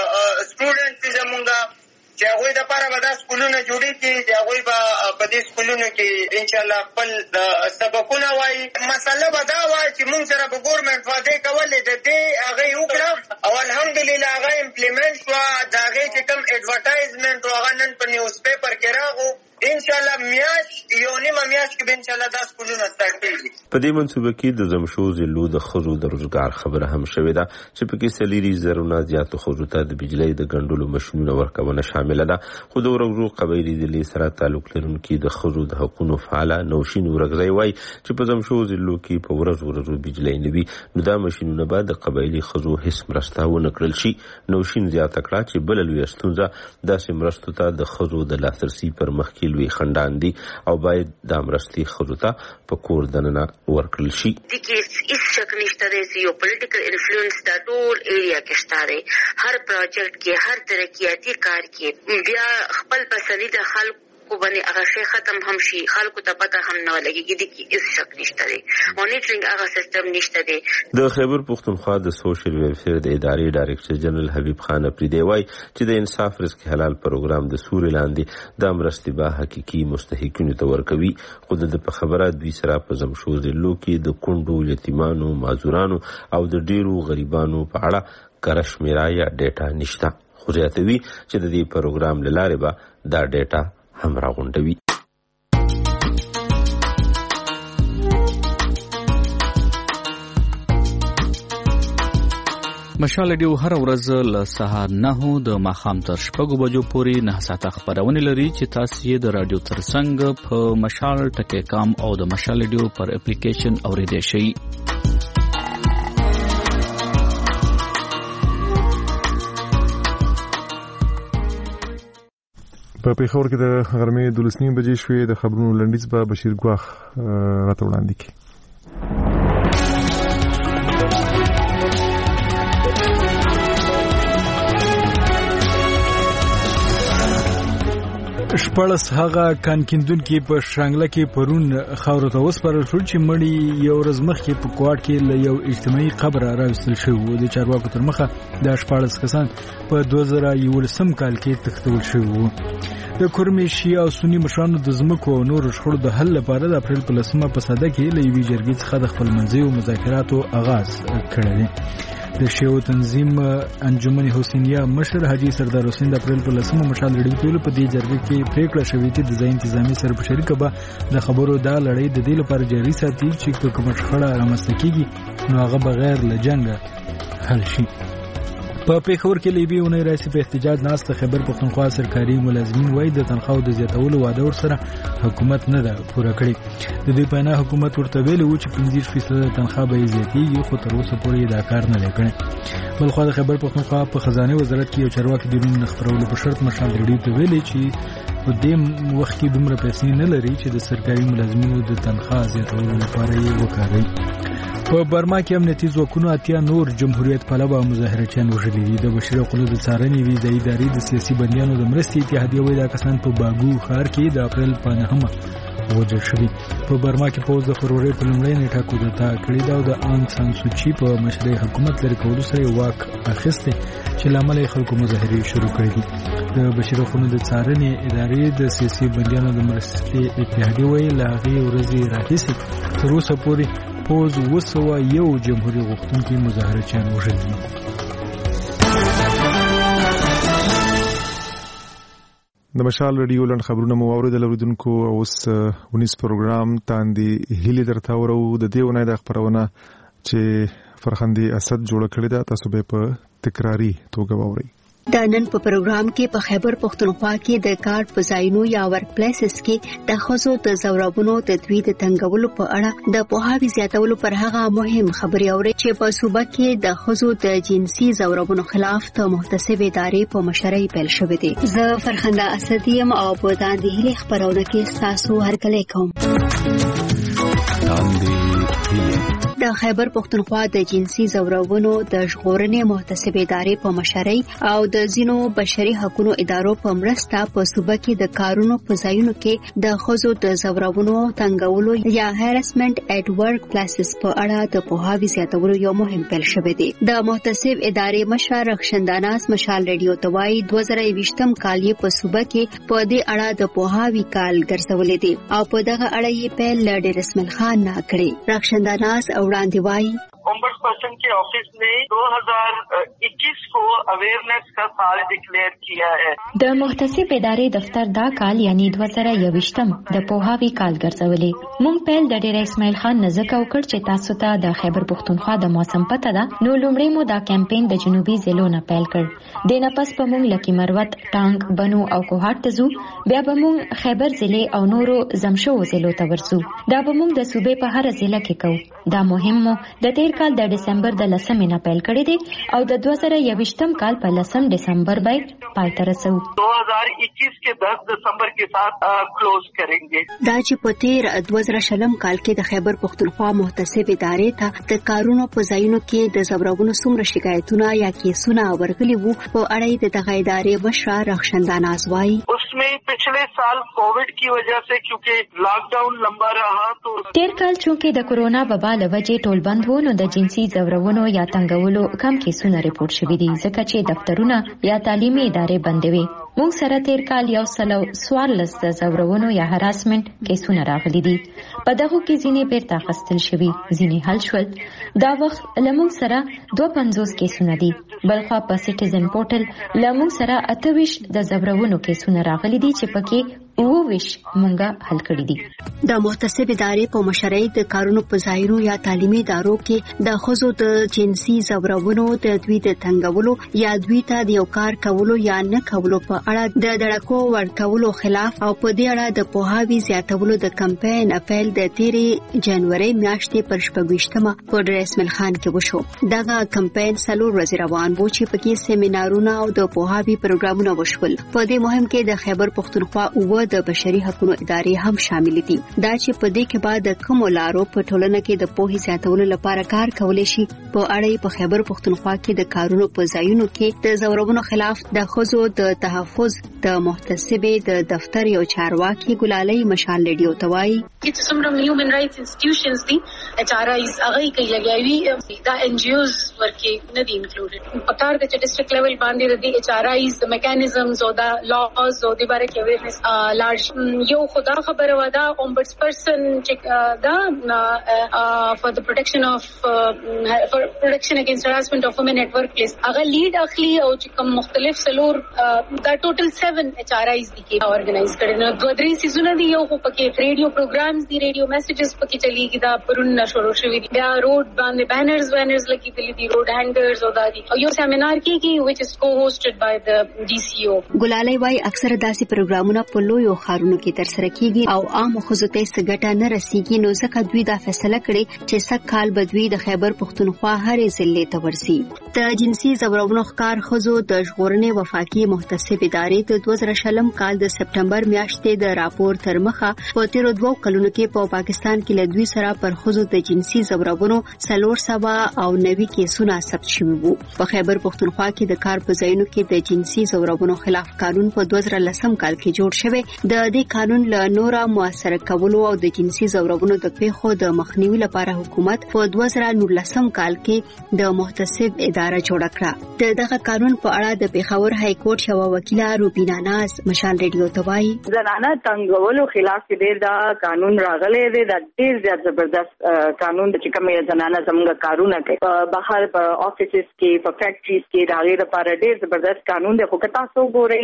سټوډنټ دي زمونږ چې هغوی دپاره به دا سکولونه جوړېږي چې هغوی به په دې سکولونو کې انشاءالله خپل سبقونه وایي. مسله به دا وه چې موږ سره به ګورمنټ وعدې کولې د دې هغې وکړه او الحمدلله هغه امپلیمنټ شوه. د هغې چې کوم اډورټایزمنټ و هغه نن په نیوز پیپر کې راغو. انشاءالله میاشت یو نیمه میاشت کې به انشاءالله دا سکولونه سټارټ کېږي. په دې منصوبه کې د زمشو ضلعو د ښځو د روزګار خبره هم شوې ده چې پکې څلېري زرو نه زیاتو ښځو ته د بجلۍ د ګنډلو ماشینونه ورکونه شامله ده. خو د ورغزو قبایلي ضلعې سره تعلق لرونکي د ښځو د حقونو فعاله نوشین ورغزی وایي چې په زمشو ضلعو کې په ورځ ورځو بجلۍ نه وي نو دا ماشینونه به د قبایلي ښځو هیڅ مرسته ونه کړل شي. نوشین زیاته کړه چې بله لویه ستونزه داسې مرستو ته د ښځو د لاسرسي پر مخ کې لوی خنډان دي او باید دا مرستې ښځو ته په کور دننه ورکړل شي. دې کې هیڅ شک نشته دی چې یو پولیټیکل انفلوئنس دا ټول ایریا کې شته دی. هر پروجیکټ کې هر ترقیاتي کار کې بیا خپل پسندیده خلکو کو باندې هغه شی ختم هم شي خلکو ته پته هم نه لګيږي د کې هیڅ شک نشته دی. مانیټرینګ هغه سیستم نشته دی. د خیبر پښتونخوا د سوشل ویلفیر د ادارې ډایرکټر جنرال حبیب خان اپریدي وایي چې د انصاف رزق حلال پروګرام د سوري لاندې د مرستې به حقيقي مستحقینو ته ورکوي. خو د په خبره دوی سره په زمشو ضلعو کې د کونډو یتیمانو معذورانو او د ډیرو غریبانو په اړه کره شمیره یا ډیټا نشته. خو زیاتوي چې د دې پروګرام له لارې به دا ډیټا هم راغونډوي. مشال ډیو هر ورځ له سهار نهو د ماښام تر شپږو بجو پورې نه ساعته خبرونه لري چې تاسو یې د رادیو ترڅنګ په مشال ټکی کام او د مشال ډیو پر اپلیکیشن اوریدئ شئ. په پیښور کې د غرمې دولس نیم بجې شوې. د خبرونو لنډیز به بشیر ګواخ راته وړاندې کړي. شپړس هغه کانکیندونکو په شانګله کې پرون خاورو ته وسپارل شو چې مړی یو ورځ مخکې په کوټ کې له یو اجتماعي قبر راوستل شو. د چارواکو تر مخه د شپړس کسان په دوه زره یولسم کال کې تښتول شو. د کورمې شیعه او سنی مشرانو د ځمکو او نورو شخړو د حل لپاره د اپریل په لسمه په صده کې له یوې جرګې څخه د خپلمنځیو مذاکراتو آغاز کړی. د شیعو تنظیم انجمن حسینیه مشر حاجی سردار حسین د اپریل په لسمه مشال لړۍ ټول په دې جرګه کې پریکړه شوې چې د ځای انتظامی سره په شریکه به د خبرو دا لړۍ د دې لپاره جاري ساتي چې کومه شخړه رامنځته کیږي نو هغه بغیر له جنګ حل شي. په پیښور کې لیبي اونۍ رئیس په احتجاج ناست خیبر پختونخوا سرکاري ملازمین وایي د تنخواو د زیاتولو وعده ورسره حکومت نه ده پوره کړې. د دې په نه حکومت ورته ویلي و چې پنځه فیصد تنخوا به زیاتېږي خو تر اوسه پورې دا کار نه دی کړی. بلخوا د خیبر پختونخوا په خزانه وزارت کې یو چارواکي د نوم خبرولو په شرط مشال ریډیو ته ویلي چې په دې وخت کې دومره پیسې نه لري چې د سرکاري ملازمینو د تنخوا زیاتولو لپاره یې وکاروي. په برما کې امنیتي ځواکونو اتیا نور جمهوریت پلوه مظاهرچیان وژلي دي. د بشیر قلو د څارنې ویزایي ادارې د سیاسي بندیانو د مرستې اتحادیه وایي دا کسان په باګو ښار کې د اپریل په نهمه وژل شوي. په برما کې پوځ د فروری په لومړۍ نیټه کودتا کړې ده او د آنګ سان سوچي په مشرۍ حکومت لرې کولو سره واک اخیستی چې له امله یې خلکو مظاهرې شروع کړې دي. د بشیر قلو د څارنې ادارې د سیاسي بندیانو د مرستې اتحادیه وایي له هغې ورځې راهیسې تر اوسه پورې پوز وسوه یو جمهوریت غوښتونکي مظاهرچیان وژلي دي. د مشال رادیو لن خبرونه مو اوریدل اوریدونکو. اوس ونیس پروګرام تاندې هیلې درته ورو د دې ونې د خبرونه چې فرخندي اسد جوړ کړی دا تاسو به په تکراری توګه واورئ. د نن په پروګرام کې په خیبر پختونخوا کې د کار په ځایونو یا ورک پلیسز کې د ښځو د زورابونو د دوی د تنګولو په اړه د پوهاوي زیاتولو پر هغه مهم خبرې اوري چې په صوبه کې د ښځو د جنسي زورابونو خلاف د محتسب ادارې په مشرۍ پیل شوې دي. زه فرخنده اسد یم او په داندې هیلې خبرونه کې تاسو هرکلی کوم. د خیبر پختونخوا د جنسي زورونو د ژغورنې محتسب ادارې په مشرۍ او د ځینو بشري حقوقو ادارو په مرسته په صوبه کې د کارونو په ځایونو کې د ښځو د زورونو تنګولو یا هراسمنت اټ ورک پلیسز په اړه د پوهاوي زیاتولو یو مهم پیل شوی دی. د محتسب ادارې مشر رخشنداناس مشال ریډیو توای دوه زره یویشتم کال یې په صوبه کې په دې اړه د پوهاوي کال ګرځولې دي او په دغه اړه یې پیل لړ رسمل خان نه کړی. رخشنداناس وړاندې وایي ओम्बड्सपर्सन के ऑफिस ने दो हज़ार इक्कीस को अवेयरनेस का साल डिक्लेयर किया है. د محتسب ادارې دفتر دا کال یعنی دوه زره یویشتم د پوهاوي کال ګرځولې. مونږ پیل د ډیر اسماعیل خان نزدک وکړ چې تاسو ته د خیبر پختونخوا د موسم پته ده. نو لومړی مو دا کمپاین د جنوبي ضلعو نه پیل کړ. د نه پس په مونږ لکی مروت ټانک بنو او کوهات ته ځو. بیا به مونږ خیبر ضلع او نورو زمشو ضلعو ته ورځو. دا به مونږ د صوبې په هر ضلع کې کوو. دا مهم مو د تیر کال د دسمبر د لسمې نه پیل کړی دی او د دوه زره یویشتم کال په لسم دسمبر باندې پای ته رسو. दो हज़ार इक्कीस के दस दिसंबर के साथ क्लोज करेंगे. دا چې په تیر دوه زره شلم کال کې د خیبر پختونخوا محتسب ادارې ته د کارونو په ځایونو کې د زورابونو څومره شکایتونه یا کیسونه ورغلي وو په اړه د دغه ادارې مشر رخشنداناز وایي. उसमें पिछले साल कोविड की वजह से क्योंकि लॉकडाउन लंबा रहा तो تیر کال چونکه د کورونا وبا له وجې ټول بند وو نو د جنسي زورونو یا تنګولو کم کیسونه ریپورت شوي دي ځکه چې دفترونه یا تعلیمي ادارې بندې وي. موږ سره تیر کال یو سلو څوارلس د زورونو یا هراسمنت کیسونه راغلي دي. په دغه کې ځینې بیرته اخیستل شوي ځینې حل شول. دا وخت له موږ سره دوه پنځوس کیسونه دي. بلخوا په سټیزن پورټل له موږ سره اته ویشت د زورونو کیسونه راغلي دي چې پکې اوه ویشت مونږه حل کړي دي. د محتسب ادارې په مشرۍ د کارونو په ځایونو یا تعلیمي ادارو کې د ښځو د جنسي زورونو د دوی د تنګولو یا دوی ته د یو کار کولو یا نه کولو په اړه د دړکو ورکولو خلاف او په دې اړه د پوهاوي زیاتولو د کمپاین اپریل د تیرې جنوري میاشتې پر شپږویشتمه په رسمل خان کې وشو. دغه کمپاین څلور ورځې روان و چې پکې سیمینارونه او د پوهاوي پروګرامونه وشول. په دې مهم کې د خیبر پختونخوا اوه د بشري حقوقو ادارې هم شامل دي دا چې په دې کې بعد کوم لارو په ټولنه کې د پوهې زیاتولو لپاره کار کولای شي په اړه په خیبر پښتونخوا کې د کارونو په ځایونو کې د زورونو خلاف د خزو د تحفظ د محتسبې د دفتر یو چارواکي ګلالۍ مشال لیډیو توای چې څومره هیومن رائټس انسټیټیوشنز دي اچ آر آیز هغه کوي لګیاوي دا ان جی اوز ورکه نه دي انکلوډډ په کار د ډیسټریکټ لیول باندې د اچ آر آیز د میکانیزمز او د لاز او د باره کې اویرنس لارج یو خدا خبره ودا اومبډس پرسن چې دا فور د پروټیکشن اف فور پروټیکشن اگینست هراسمنت اف وومن ات ورک پلیس هغه لیډ اخلي او چې کوم مختلف سلور دا ټوټل سیون اچ آر آیز دي کې اورګنایز کړي نو دوه درې سیزونه دي یو پکې ریډیو پروګرامز دي ریډیو میسجز پکې چلیږي دا پرون شروع شوی دي بیا روډ باندې بینرز بینرز لګیدلي دي روډ هینګرز او دا دي او یو سیمینار کېږي which is co-hosted by the D C O ګلالۍ وايي اکثره داسې پروګرامونه په لویو ښارونو کې ترسره کېږي او عام ښځو ته څه ګټه نه رسیږي نو ځکه دوی دا فیصله کړې چې سږ کال به دوی د خیبر پښتونخوا هرې ضلع ته ورسي د جنسي زورونو ښکار ښځو د ژغورنې وفاقي محتسب ادارې د دوه زره شلم کال د سپټمبر میاشتې د راپور تر مخه په تیرو دوو کلونو کې په پاکستان کې له دوی سره پر ښځو د جنسي زورونو څلور سوه او نوي کیسونه ثبت شوي وو په خیبر پښتونخوا کې د کار په ځایونو کې د جنسي زورونو خلاف قانون په دوه زره لسم کال کې جوړ شوی د دې قانون له نورا موثر کولو او د جنسي زورونو د پیښو د مخنیوي لپاره حکومت په دوه زره نولسم کال کې د محتسب اداره جوړ کړه د دغه قانون په اړه د پیښور های کورټ یو وکیله روبینا ناز مشال ریډیو ته وایي زنانه تنګولو خلاف کې دا قانون راغلی دی دا ډیر زیات زبردست قانون د چې کومه زنانه زموږ کارونه کوي په بهر په افیسز کې په فیکټریز کې دا غیر لپاره ډیر زبردست قانون دی خو که تاسو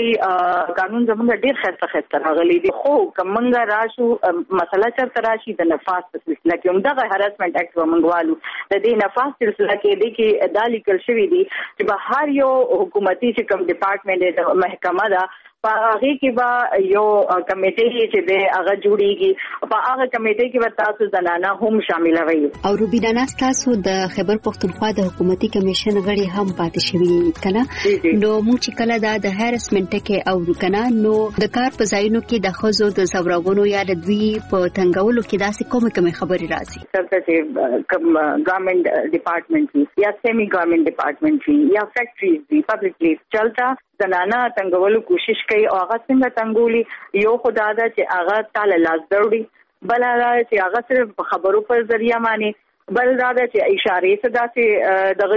ګورئ قانون زموږ ډیر خسته خسته راغلی دی خو کومنګ راشو مسله چرته راشي د نفاذ په سلسله کې هم دغه هراسمنت اکټ ومنګوالو د دې نفاذ سلسله کې د کې دا لیکل شوی دی چې به هر یو حکومتي چې کوم ډپارټمنټ د محکمه دا په هغه کې به یو کمیټه چې د هغه جوړیږي په هغه کمیټه کې به تاسو زنانه هم شامل وي او روبینا ناس تاسو د خیبر پښتونخوا د حکومتي کمیشن غړي هم پاتې شوي کنه نو موږ چې کله دا د هراسمنت کې او کنه نو د کار په ځایونو کې د خزو د زورونو یا د دوی په تنګولو کې داسې کومه کومه خبري راځي څنګه چې کوم ګورنمنت ډپارټمنټ یا سیمي ګورنمنت ډپارټمنټ یا فیکټریز دی پبلکلی چلتا زنانه تنګولو کوشش کوي او هغه څنګه تنګولي یو خدا دا چې هغه تعالی لاس دروړي بل هغه چې هغه صرف خبرو پر ذریعہ باندې بل دا چې اشاره صدا چې دغه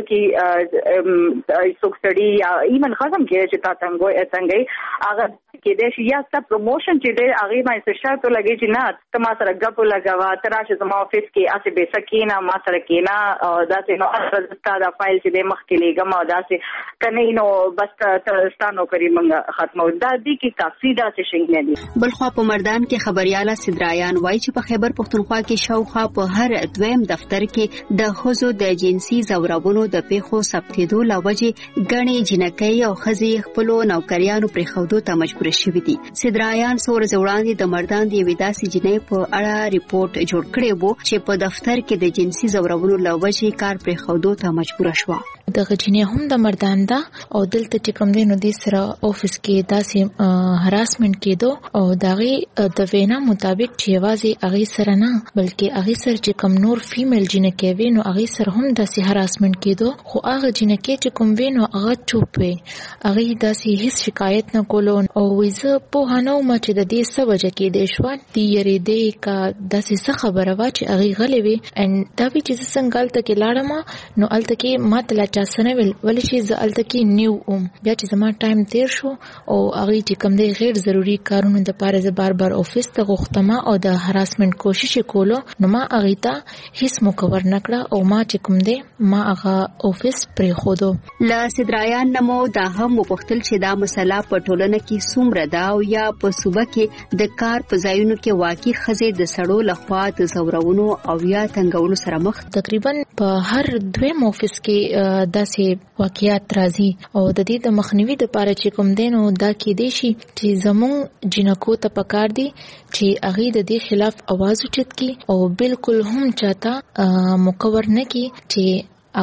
کې سوکسړي یا ایمن خزم کې چې تا څنګه څنګه هغه کې د شي یا ست پروموشن چې د هغه مې شرط لګي چې نه تما سره غپ لګاوا تراشه زما افیس کې اسه به سکینا ما سره کینا دا چې نو استا دا فایل چې د مخ کې لګم او دا چې کني نو بس ستانو کوي منګه ختمو دا دي کې کافي دا چې شنګ نه دي بل خو په مردان کې خبرياله صدرایان وایي چې په خیبر پښتونخوا کې شاوخوا په هر دویم دفتر کې د خزو د جنسي زورونو د پیښو ثبتېدو لوجه غني جنکۍ او خزي خپل نوکریانو پر خودو ته مجبور شوي دي صدرایان سور زوړاندې د مردان دی ویداسي جنې په اړه ریپورت جوړ کړی وو چې په دفتر کې د جنسي زورونو لوجه کار پر خودو ته مجبور شو د غجنې هم د مردان دا او دلته چې کوم دینو د سره افیس کې داسې هراسمنت کېدو او دغه د وینا مطابق چې یوازې اغه سره نه بلکې اغه سره چې کوم نور فیمیل جنکې وینو اغه سره هم داسې هراسمنت کېدو خو اغه جنکې چې کوم وینو اغه چوپ وي اغه داسې هیڅ شکایت نه کولو او ویزه په هنو ما چې د دې سوجه کې د شو دی یری دې کا داسې څه خبره وا چې اغه غلې وي ان دا به چې څنګه الته کې لاړم نو الته کې ماته چا سنویل ولی شي ز الته کې نیو اوم بیا چې زما ټایم تیر شو او هغه چې کوم دی غیر ضروری کارونو د پاره ز بار بار افیس ته غوښتما او د هراسمنت کوشش کولو نو ما هغه ته هیڅ مکور نکړه او ما چې کوم دی ما هغه افیس پرې خودو ل صدرایان نمو دا هم وپختل چې دا مسله په ټولنه کې څومره دا او یا په صوبه کې د کار په ځایونو کې واقع خزه د سړو لخوا د زورونو او یا تنګولو سره مخ تقریبا په هر دویم افیس کې داسې واقعیات راځي او د دې د مخنیوي د پاره چې کوم دینو دا کې دی شي چې زمون جنکو ته پکار دي چې هغه د دې خلاف आवाज اوچت کی او بالکل هم چاته مکور نه کی چې هغه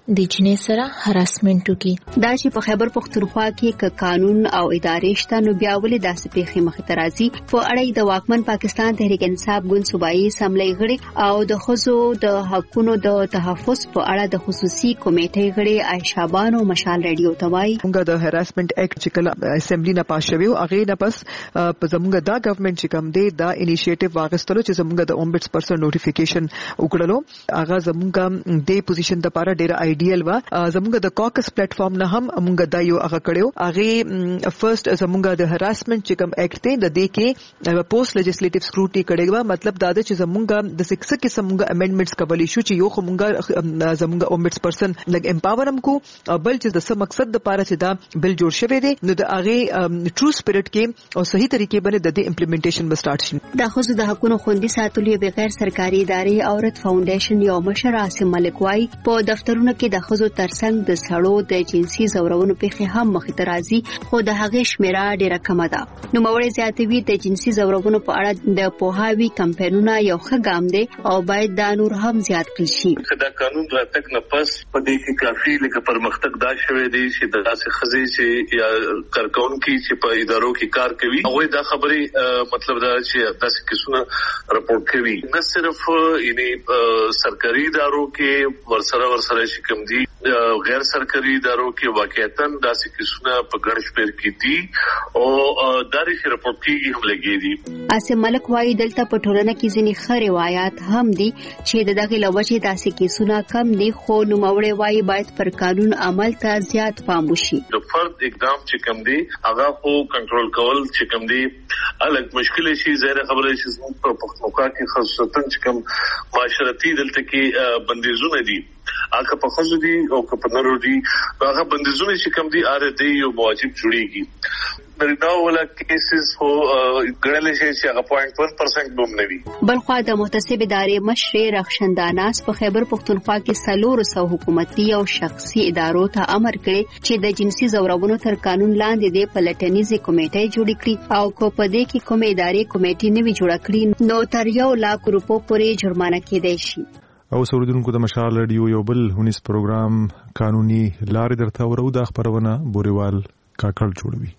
د جنې سره هراسمنټ وکي. دا چې په خیبر پختونخوا کې ک قانون او ادارې شته نو بیا ولې داسې پیښې مخ ته راځي. په اړه د واکمن پاکستان تحریک انصاف ګوند صوبایي اسمبلی غړي او د خزو د حقونو د تحفظ په اړه د خصوصي کمیټې غړي عائشہ بانو مشال رادیو ته وایي موږ د هراسمنټ اکټ چې کله اسمبلی نه پاس شوی او هغه نه پس په زموږ دا ګورنمنت چې کوم دی دا انیشیټیو واغستلو چې زموږ د اومبډس پرسن نوټیفیکیشن وکړلو هغه زموږ د پوزیشن د لپاره ډیر آیډیل و. زموږ د کوکس پلیټ فارم نه هم موږ دا یو هغه کړو هغه فرست زموږ د هراسمنټ چې کوم اکټ دی د دې کې پوسټ لیجسلیټیو سکروټي کړي مطلب دا چې زموږ د سکس کې سموږ امندمنټس کولې شو چې یو خو موږ زموږ اومبډس پرسن لګ امپاورم کو بل چې د څه مقصد د لپاره چې دا بل جوړ شوی دی نو د هغه ټرو سپیرټ کې او صحیح طریقې باندې د دې امپلیمنټیشن به سٹارټ شي. د خصوصي د حقوقو خوندي ساتلو بغیر سرکاري ادارې عورت فاونډیشن یو مشر عاصم ملک وايي په دفترونو کې د خزو ترڅنګ د سړو د جنسي زورونو پیښې هم مخ ته راځي خو د هغې شمیره ډیره کمه ده. نو موري زیاتوي د جنسي زورونو په اړه د پوهاوی کمپاینونه یو ښه ګام دی او باید دا نور هم زیات کړي شي. دا قانون راتګ نه پس په دې کې کافي لکه پرمختګ دا شوی دی چې د داسې خزي چې یا کارکون کې چې په ادارو کې کار کوي هغه دا خبرې مطلب دا چې داسې کیسونه راپورټ کوي نه صرف یعنی سرکاري ادارو کې ورسره ورسره شکم دي غیر سرکاري ادارو کې واقعیتاً داسې کیسونه په ګڼ شمېر کې دي او دا چې راپورټ کېږي هم لګي دي. عاصم ملک وايي دلته په ټولنه کې ځینې ښه روایت هم دي چې د دغه لوجې داسې کیسونه کم دي خو نوموړی وايي باید پر قانون عمل ته زیات پام وشي. د فرد اقدام چې کم دي هغه خو کنټرول کول چې کم دي الګ مشکل شي زیاده خبره شي په پښتونخوا کې خاصتا چې کم معاشرتي دلته کې بندیزونه دي هغه په خصوصي دي او په نورو دي هغه بندیزونه چې کم دي اره دي یو واجب جوړيږي. دا ولا کیسز هو ګڼل شي چې هغه صفر داشمه یک درصد دوم نوي. بلخوا د محتسب ادارې مشر رخشنداناس په خیبر پختونخوا کې سلور سو حکومتي او شخصي ادارو ته امر کړی چې د جنسي زورونو تر قانون لاندې د پلټنیزي کمیټې جوړ کړي او کو په دې کې کومې ادارې کمیټې نوي جوړ کړي نو تر یو لاک روپو پورې جرمانه کېدای شي. او سوریدونکو د مشال رادیو یو بل هونیس پروګرام قانوني لارې درته ورو د خبرونه بوريوال کاکړ جوړوي.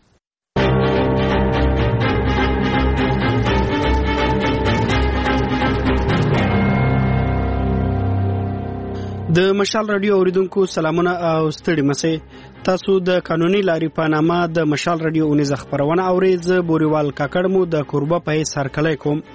د مشال رادیو اوریدونکو سلامونه او ستړي مسئ تاسو د قانوني لارې په نامه د مشال رادیو اونیز خبرونه اورئ. زه بوريوال کاکړ مو د کوربه په سرکلای کوم.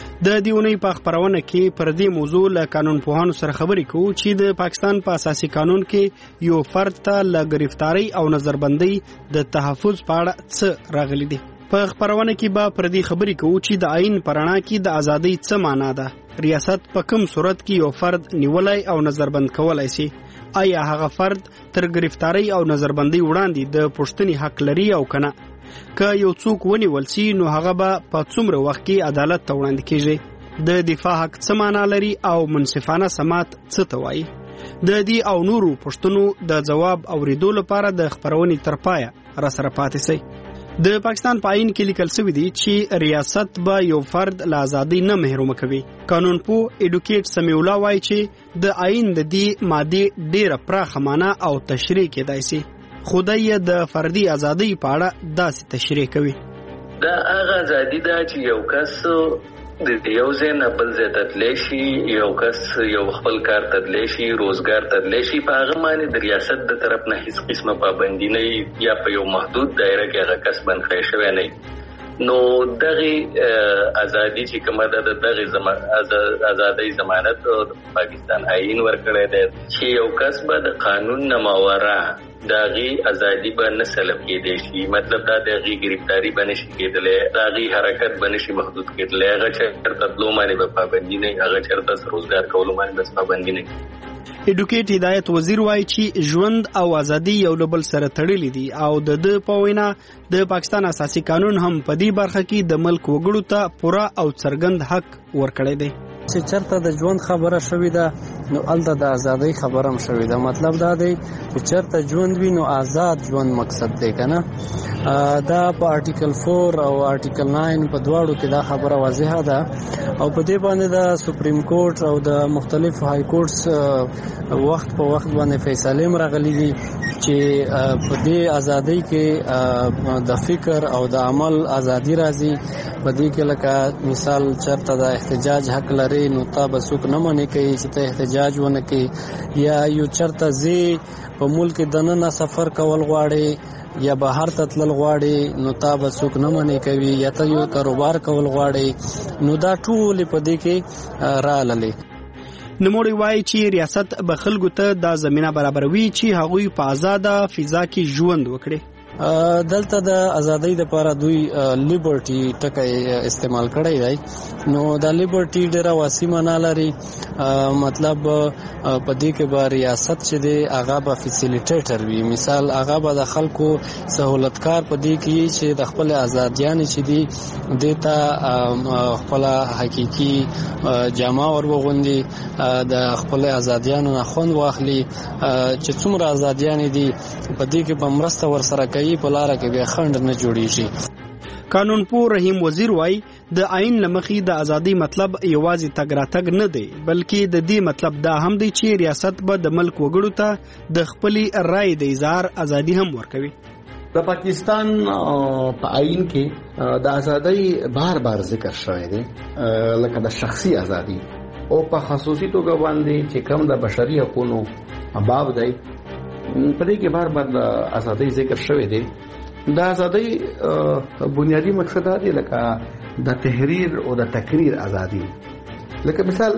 د دیونی په خبرونه کې پر دې موضوع له قانون پوهانو سره خبرې کوو چې د پاکستان په اساسي قانون کې یو فرد ته له گرفتاری او نظربندۍ د تحفظ په اړه څه راغلي دي. په خبرونه کې به پر دې خبرې کوو چې د آئین پرانا کې د ازادۍ څه معنا ده. ریاست په کوم صورت کې یو فرد نیولای او نظربند کولای شي. آیا هغه فرد تر گرفتاری او نظربندۍ وړاندې د پښتني حق لري او کنه؟ که یو څوک ونیول شي نو هغه به په څومره وخت کې عدالت ته وړاندې کیږي؟ د دفاع حق څه معنا لري او منصفانه سماعت څه ته وایي؟ د دې او نورو پوښتنو د جواب اوریدو لپاره د خبرونې تر پایه را سره پاتې شئ. د پاکستان په آئین کې لیکل شوی دی چې ریاست به یو فرد له ازادۍ نه محروم کوي. قانون پوه ایډوکیټ سمیع الله وایي چې د آئین د دې ماده ډیره پراخه معنا او تشریح کېدای شي. خدای د فردي ازادۍ په اړه داسې تشریح کوي. دا هغه ازادي ده چې یو کس د یو ځای نه بل ځای ته تللی شي، یو کس یو خپل کار ته تللی شي، روزګار ته تللی شي، په هغه باندې د ریاست د طرف نه هیڅ قسمه پابندي نه یا په یو محدود دایره کې هغه کس بند کړی شوی نه. نو دغه ازادي چې کومه ده د دغه ازادۍ ضمانت پاکستان آئین ورکړی دی چې یو کس به د قانون نه ماوراء داغي ازادي به نه سلب کېدای شي. مطلب دا دغه گرفتاری به نشي کېدلای، داغي حرکت به نشي محدود کېدلای، هغه چرته تلو باندې به پابندي نه، هغه چرته روزګار کولو باندې به پابندي نه. ایډوکیټ هدایت وزیر وایي چې ژوند او ازادي یو له بل سره تړلي دي او د د په وینا د پاکستان اساسي قانون هم په دې برخه کې د ملک وګړو ته پوره او څرګند حق ورکړی دی. چې چرته د ژوند خبره شوې ده نو الته د ازادۍ خبره هم شوې ده. مطلب دا دی چې چرته ژوند وي نو آزاد ژوند مقصد دی کنه. دا په آرټیکل فور او آرټیکل ناین په دواړو کې دا خبره واضحه ده او په دې باندې د سپریم کورټ او د مختلف های کورټس وخت په وخت باندې فیصله راغلي دي چې په دې ازادۍ کې د فکر او د عمل ازادي راځي. په دې کې لکه مثال چرته د احتجاج حق لري نو تا به څوک نه منې کوي چې ته احتجاج ونه کوي، یا یو چرته زی په ملک دننه سفر کول غواړي یا بهر ته تلل غواړي نو تا به څوک نه منې کوي، یا ته یو کاروبار کول غواړي نو دا ټول په دې کې راللې. نوموړی وایي چې ریاست به خلکو ته دا زمینه برابروي چې هغوی په آزاده فضا کې ژوند وکړي. دلته د ازادۍ لپاره دوی لیبرټي ټکی استعمال کړی دی. نو دا لیبرټي ډیره واسع معنا لري. مطلب په دې کې به ریاست چې دی هغه به فیسیلیټیټر وي. مثال هغه به د خلکو سہولتکار په دې کې چې د خپل آزادیان چې دی دیتا خپل حقيقي جامه ور وغوندي، د خپل آزادیانو نه خوند واخلي چې څومره آزادیان دي په دې کې به مرسته ور سره کوي، په لاره کې به خند نه جوړیږي. قانون پور رحیم وزیر وای د آئین لمخې د ازادي مطلب یوازې تګ راتګ نه دی، بلکې د دې مطلب دا هم دی چې ریاست به د ملک وګړو ته د خپل رائے د اظهار ازادي هم ورکوي. د پاکستان په آئین کې د ازادۍ بار بار ذکر شوی دی، لکه د شخصي ازادي او په خصوصي توګه باندې چې کوم د بشري حقوقو باب دی په دې کې بار بار د ازادۍ ذکر شوی دی. د ازادۍ بنیادی مقصد دی لکه د تحریر او د تقریر ازادي. لکه مثال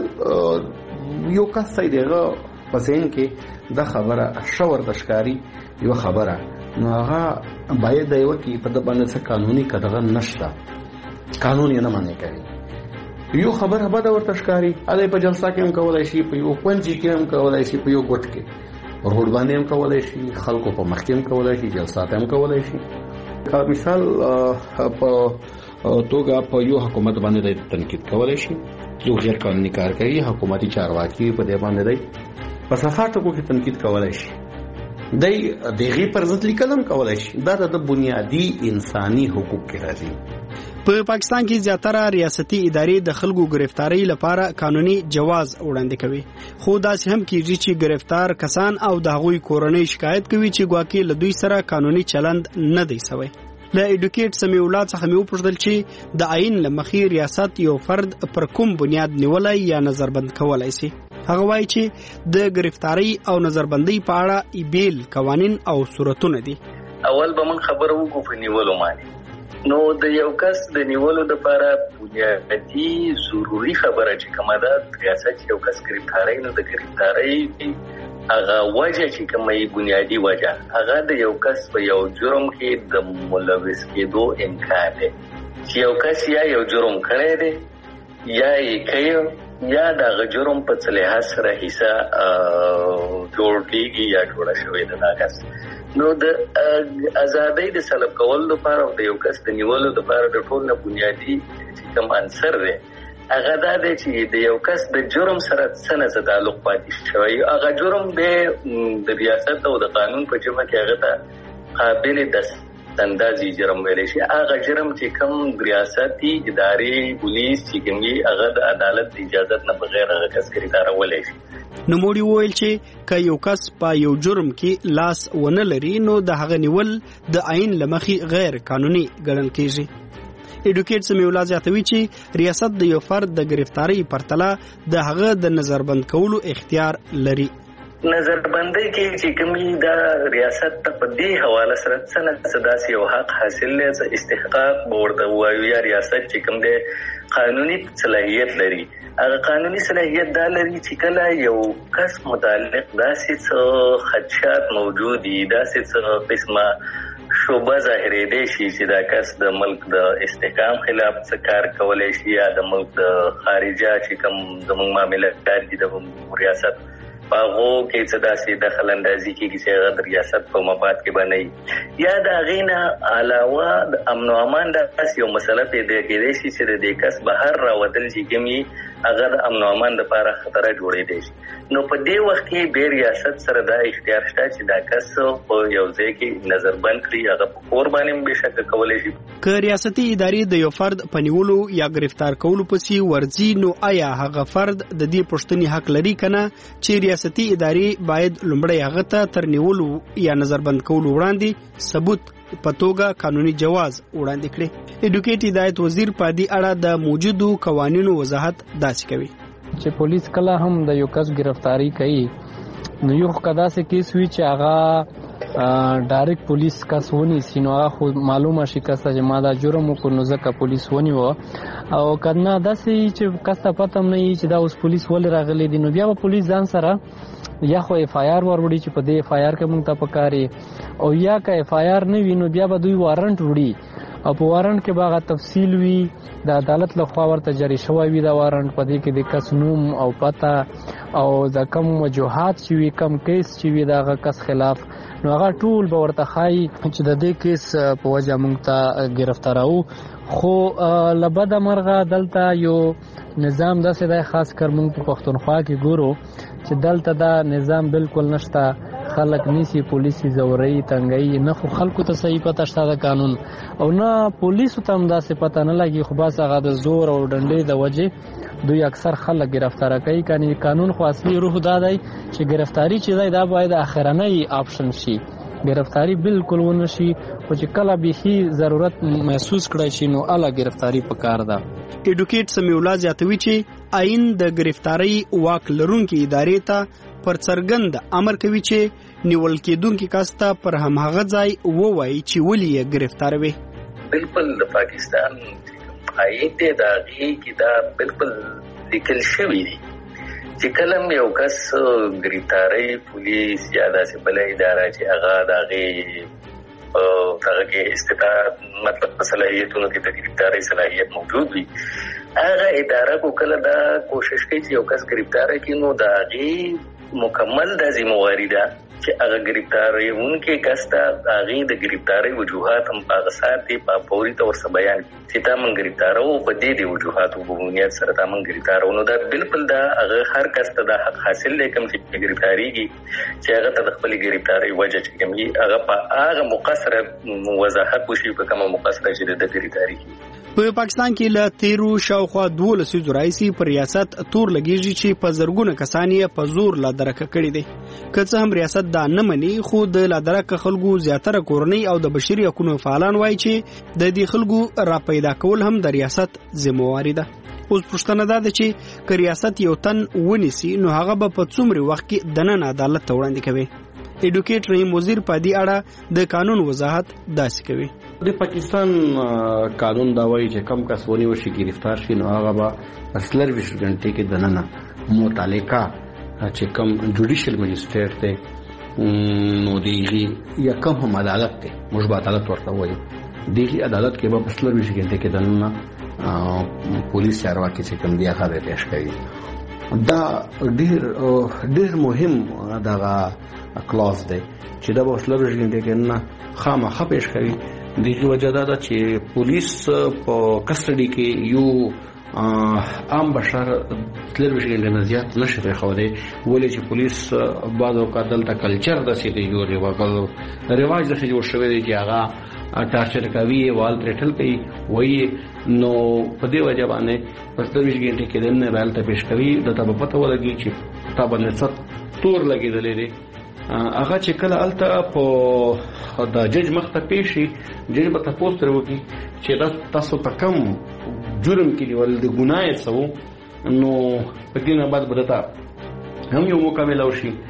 یو کس صحیح دغه پسین کې د خبره شور دشکاری یو خبره نو هغه باید د یو کې په د باندې څه قانوني کدغه نشته، قانون یې نه معنی کوي. یو خبره به د ورته ښکاری اله په جلسه کې هم کولای شي، په یو پنځه کې هم کولای شي، په یو ګټ کې روډ باندې هم کولای شي، خلکو په مخ کې هم کولای شي، جلسات هم کولای شي. مثال په توګه په یو حکومت باندې د تنقید کولای شي، یو غیر قانوني کار کوي، حکومتي چارواکي په دې باندې دی په صفاتو کې تنقید کولای شي، دی دغه پر ضد لیکل هم کولای شي. دا د بنیادی انساني حقوق کې راځي. په پاکستان کې زیاتره ریاستي ادارې د خلکو گرفتاری لپاره قانوني جواز وړاندې کوي، خو داسې هم کیږي چې گرفتار کسان او د هغوی کورنۍ شکایت کوي چې ګواکې له دوی سره قانوني چلند نه دی سوی. له ایډوکیټ سمیع الله څخه مې وپوښتل چې د آئین له مخې ریاست یو فرد پر کوم بنیاد نیولای یا نظربند کولای شي. هغه وایي چې د گرفتاری او نظربندۍ په اړه بیل قوانین او صورتونه دي. اول به من خبره وکړو په نیولو باندې. نو د یو کس د نیولو لپاره بنیادی ضروري خبره چې کومه ده ریاست یو کس گرفتاری نو د گرفتاری هغه وجه چې کومه بنیادی وجه هغه د یو کس په یو جرم کې د ملوث کېدو امکان دی چې یو کس یا یو جرم کړی دی یا یې کوي یا د جرم په صلاح سره حصہ جوړیږي یا جوړه شوې ده دا کس. نو د ازادۍ د سلب کول لپاره او د یو کس د نیولو لپاره د ټول نه بنیادی چې کوم عنصر دی هغه دا دی چې د یو کس د جرم سره څه نه تعلق پاتې شوی. هغه جرم د ریاست او د قانون په جمع کې هغه ته قابل د اندازي جرم ویل شي. هغه جرم چې کوم ریاستي ادارې پولیس چې کومي هغه د عدالت د اجازه نه بغیر هغه کس گرفتار ولې شي. نو موږ ویل چې که یو کس په یو جرم کې لاس ونه لري نو د هغه نیول د آئین لمخې غیر قانوني ګڼل کیږي. ایډوکیټ سمیع الله زیاتوي چې ریاست د یو فرد د گرفتاری پرتله د هغه د نظربند کولو اختیار لري. نظربندۍ کې چې کومي د ریاست ته په دې حواله سره څنګه صداسي او حق حاصل لري استحقاق بورد وایي یا ریاست چې کوم د قانوني صلاحیت لري. هغه قانوني صلاحیت دا لري چې کله یو کس متعلق داسې څه خدشات موجود دي، داسې څه قسمه شوبه ظاهرې دي شي چې دا کس د ملک د استحکام خلاف څه کار کولای شي یا د ملک د خارجه چې کوم زموږ معاملات دي د ریاست پاغو کې څه داسې دخل اندازي کېږي چې هغه د ریاست په مفاد کې باندې یا د هغې نه علاوه د امن او امان داسې یو مسله پیدا کېدای شي چې د دې کس بهر راوتل چې کوم هغه د امن او امان لپاره خطر جوړېدای شي. نو په دې وخت کې د ریاست سره دا اختیار شته چې دا کس په یو ځای کې نظربند کړي، هغه په کور باندې به شک کولای شي. که ریاستي ادارې د یو فرد په نیولو یا گرفتار کولو پسې ورځي، نو آیا هغه فرد د دې پوښتنې حق لري کنه چې ریاستي ادارې باید لومړی هغه ته تر نیولو یا نظربند کولو وړاندې ثبوت په توګه قانوني جواز وړاندې کړي؟ ایډوکیټ هدایت وزیر په دې اړه د موجودو قوانینو وضاحت داسې کوي چې پولیس کله هم د یو کس گرفتاری کوي، نو یو کدا سه کیس وی چې هغه ډایرکټ پولیس کس ونی سينو هغه معلومه شي کس چې ما دا جرم کو نو ځکه پولیس ونی و او کله داسې چې کس ته پته نه چې دا اوس پولیس ول راغلي دي، نو بیا به پولیس ځان سره یا خو اف آی آر ور وړي چې په دې اف آی آر کې مونږ ته پکاري، او یا که اف آی آر نه وي نو بیا به دوی وارنټ وړي او په وارنټ کې باغه تفصیل وي د عدالت لخوا ورته جاری شوی وي دا وارنټ، په دې کې د کس نوم او پته او د کم وجوهات چې وي کم کیس چې وي دا کس خلاف، نو هغه ټول به ورته خای چې د دې کیس په وجه مونږ ته گرفتاراو. خو لبد مرغه دلته یو نظام داسې دی، خاص کر مونږ په پښتونخوا کې ګورو چې دلته دا نظام بالکل نشته، خلک نیسی پولیسي زوري تنګي نه، خو خلکو ته صحیح پته شته د قانون او نه پولیسو ته هم داسې پته نه لګي، خو بس هغه د زور او ډنډې د وجې دوی اکثر خلک گرفتار کوي. کني قانون خو اصلي روح دا دی چې گرفتاری چې دی دا باید اخرنۍ آپشن شي، گرفتاری بالکل ونه شي، خو چې کله به ضرورت محسوس کړی شي نو اله گرفتاری پکار ده. ایډوکیټ سمیع الله زیاتوي چې آئین د گرفتاری واک لرونکي ادارې ته پر څرګند امر کوي چې نیول کېدونکي کس ته پر هماغه ځای ووایي چې ولې یې گرفتاروي. بالکل د پاکستان آئین دی دا غي کې دا بالکل لیکل شوی دی چې کلم یو کس گرفتاری پولیس یا داسې بل اداره چې هغه دا غي او هغه کې استطاعت مطلب صلاحیتونو کې د گرفتاری صلاحیت موجود وي، هغه اداره کو کله دا کوشش کوي چې یو کس گرفتار کړي نو دا غي مکمل د ذمہواری ده چې هغه گرفتاری اونکه کس ته هغه د گرفتاری وجوهات هم په ساتي په پوری تور سره بیان چې تا من گرفتارو په دې دی وجوهات او بنیاد سره تا من گرفتارو نو دا بالکل دا هغه هر کس ته د حق حاصل لیکم چې گرفتاریږي چې هغه ته د خپل گرفتاری وجه چې کومي هغه په هغه مقصره وضاحت وشي په کومه مقصره چې د گرفتاری په پاکستان کې له تیرو شاوخوا دوه لسیزو راځي پر ریاست تور لګیږي چې په زرګونه کسان یې په زور لا درکه کړی دي. که څه هم ریاست دا نه مني، خو د لا درکه خلکو زیاتره کورنۍ او د بشري حقوقو فعالان وایي چې د دې خلکو را پیدا کول هم د ریاست ذمہواری ده. اوس پوښتنه ده چې که ریاست یو تن ونیسي نو هغه به په څومره وخت کې د نن عدالت ته وړاندې کوي. ایډوکیټ رحیم وزیر په دې اړه د قانون وضاحت داسې کوي. د پاکستان قانون دا وایي چې کم کس ونیول شي گرفتار شي نو هغه به اصلر ویش غنټه کې د نن متعلقه چې کم جوډیشل مجسټریټ ته نو دیږي یا کم هم عدالت ته موږ به عدالت ورته وایو، دیږي عدالت کې به اصلر ویش غنټه کې د نن پولیس چارواکي چې کم دی هغه پیش کوي. دا ډیر ډیر مهم دا کلاس دی چې دا به اصلر ویش غنټه کې نه خامخا پیش کوي. دغه وجه دا چې پولیس په کسټډي کې یو عام بشر تلل وشي نه زیات نشي راخوي، ولې چې پولیس بعضو کادل تا کلچر د سې دی یو ریواج رواج د جوړ شوی دی چې هغه ټارچر کوي وال ټریټل کوي وایي نو په دې وجه باندې په ستوي کې کې دنه رال ته پیش کوي د ته په پته ولګي چې تا باندې ست تور لګیدلې دی هغه چې کله الته په د جج مخ ته پیشي جج به تاسو ته وکی چې تاسو په کم جرم کې ول د ګناه څو نو په دې نه بعد بدتا هم یو مکمل او شي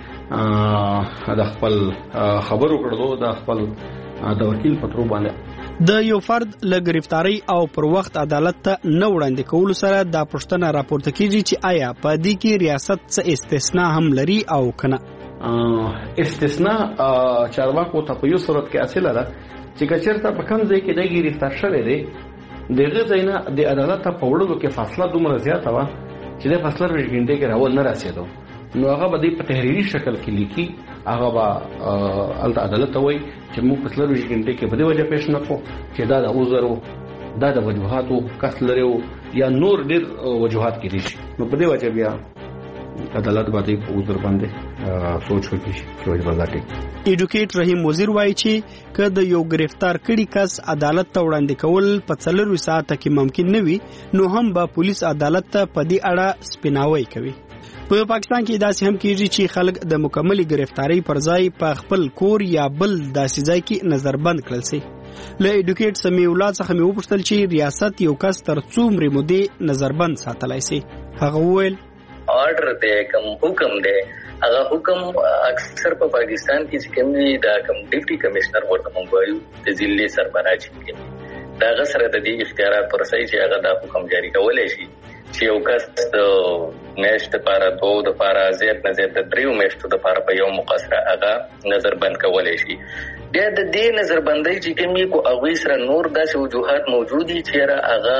د خپل خبرو کړو د خپل د وکیل پترو باندې د یو فرد له گرفتاری او پر وخت عدالت ته نه وړاندې کول سره د پښتنه راپورته کیږي چې آیا په دې کې ریاست څه استثناء هم لري او کنه. استثناء چارواکو ته په یو صورت کې حاصله ده چې کچرته په کوم ځای کې د گرفتار شوی دی دغه ځای نه د عدالت په وړلو کې فاصله دومره زیاته وه چې د فاصله ورګنډې کې راول نه رسیدو نو هغه به په تحریری شکل کې لیکي هغه به الته عدالت ته وایي چې موږ فاصله ورګنډې کې په دې وجه پېښ نه کو چې دا د عذر دا د وجوهاتو کس لري یا نور ډیر وجوهات کې دي نو په دې وجه بیا عدالت باندې په وزر باندې سوچ وکړي چې وایي بازارټي ایډوکیټ رحیم وزیر وایي چې که د یو گرفتار کړي کس عدالت ته وړاندې کول په څلور ساعته کې ممکن نه وي نو هم به پولیس عدالت ته په دې اړه سپیناوی کوي. په پاکستان کې داسې هم کیږي چې خلک د مکملي گرفتاری پر ځای په خپل کور یا بل داسې ځای کې نظربند کړل سي. له ایډوکیټ سمیع الله څخه مې وپوښتل چې ریاست یو کس تر څومره مودې نظربند ساتلای سي. هغه وویل آرډر دی کوم حکم دی هغه حکم اکثر په پاکستان کې چې کوم دی دا کوم ډیپټي کمشنر ورته مونږ وایو د ضلع سربراہ چې دا غسر د دې اختیارات پر ځای چې هغه دا حکم جاری کولای شي چې یو کس د میاشت لپاره دوه د لپاره زیات نه زیات د دریو میاشتو د لپاره په یو مقصره هغه نظر بند کولای شي. بیا د دې نظر بندۍ چې کومې کو هغوی سره نور داسې وجوهات موجود دي چې هغه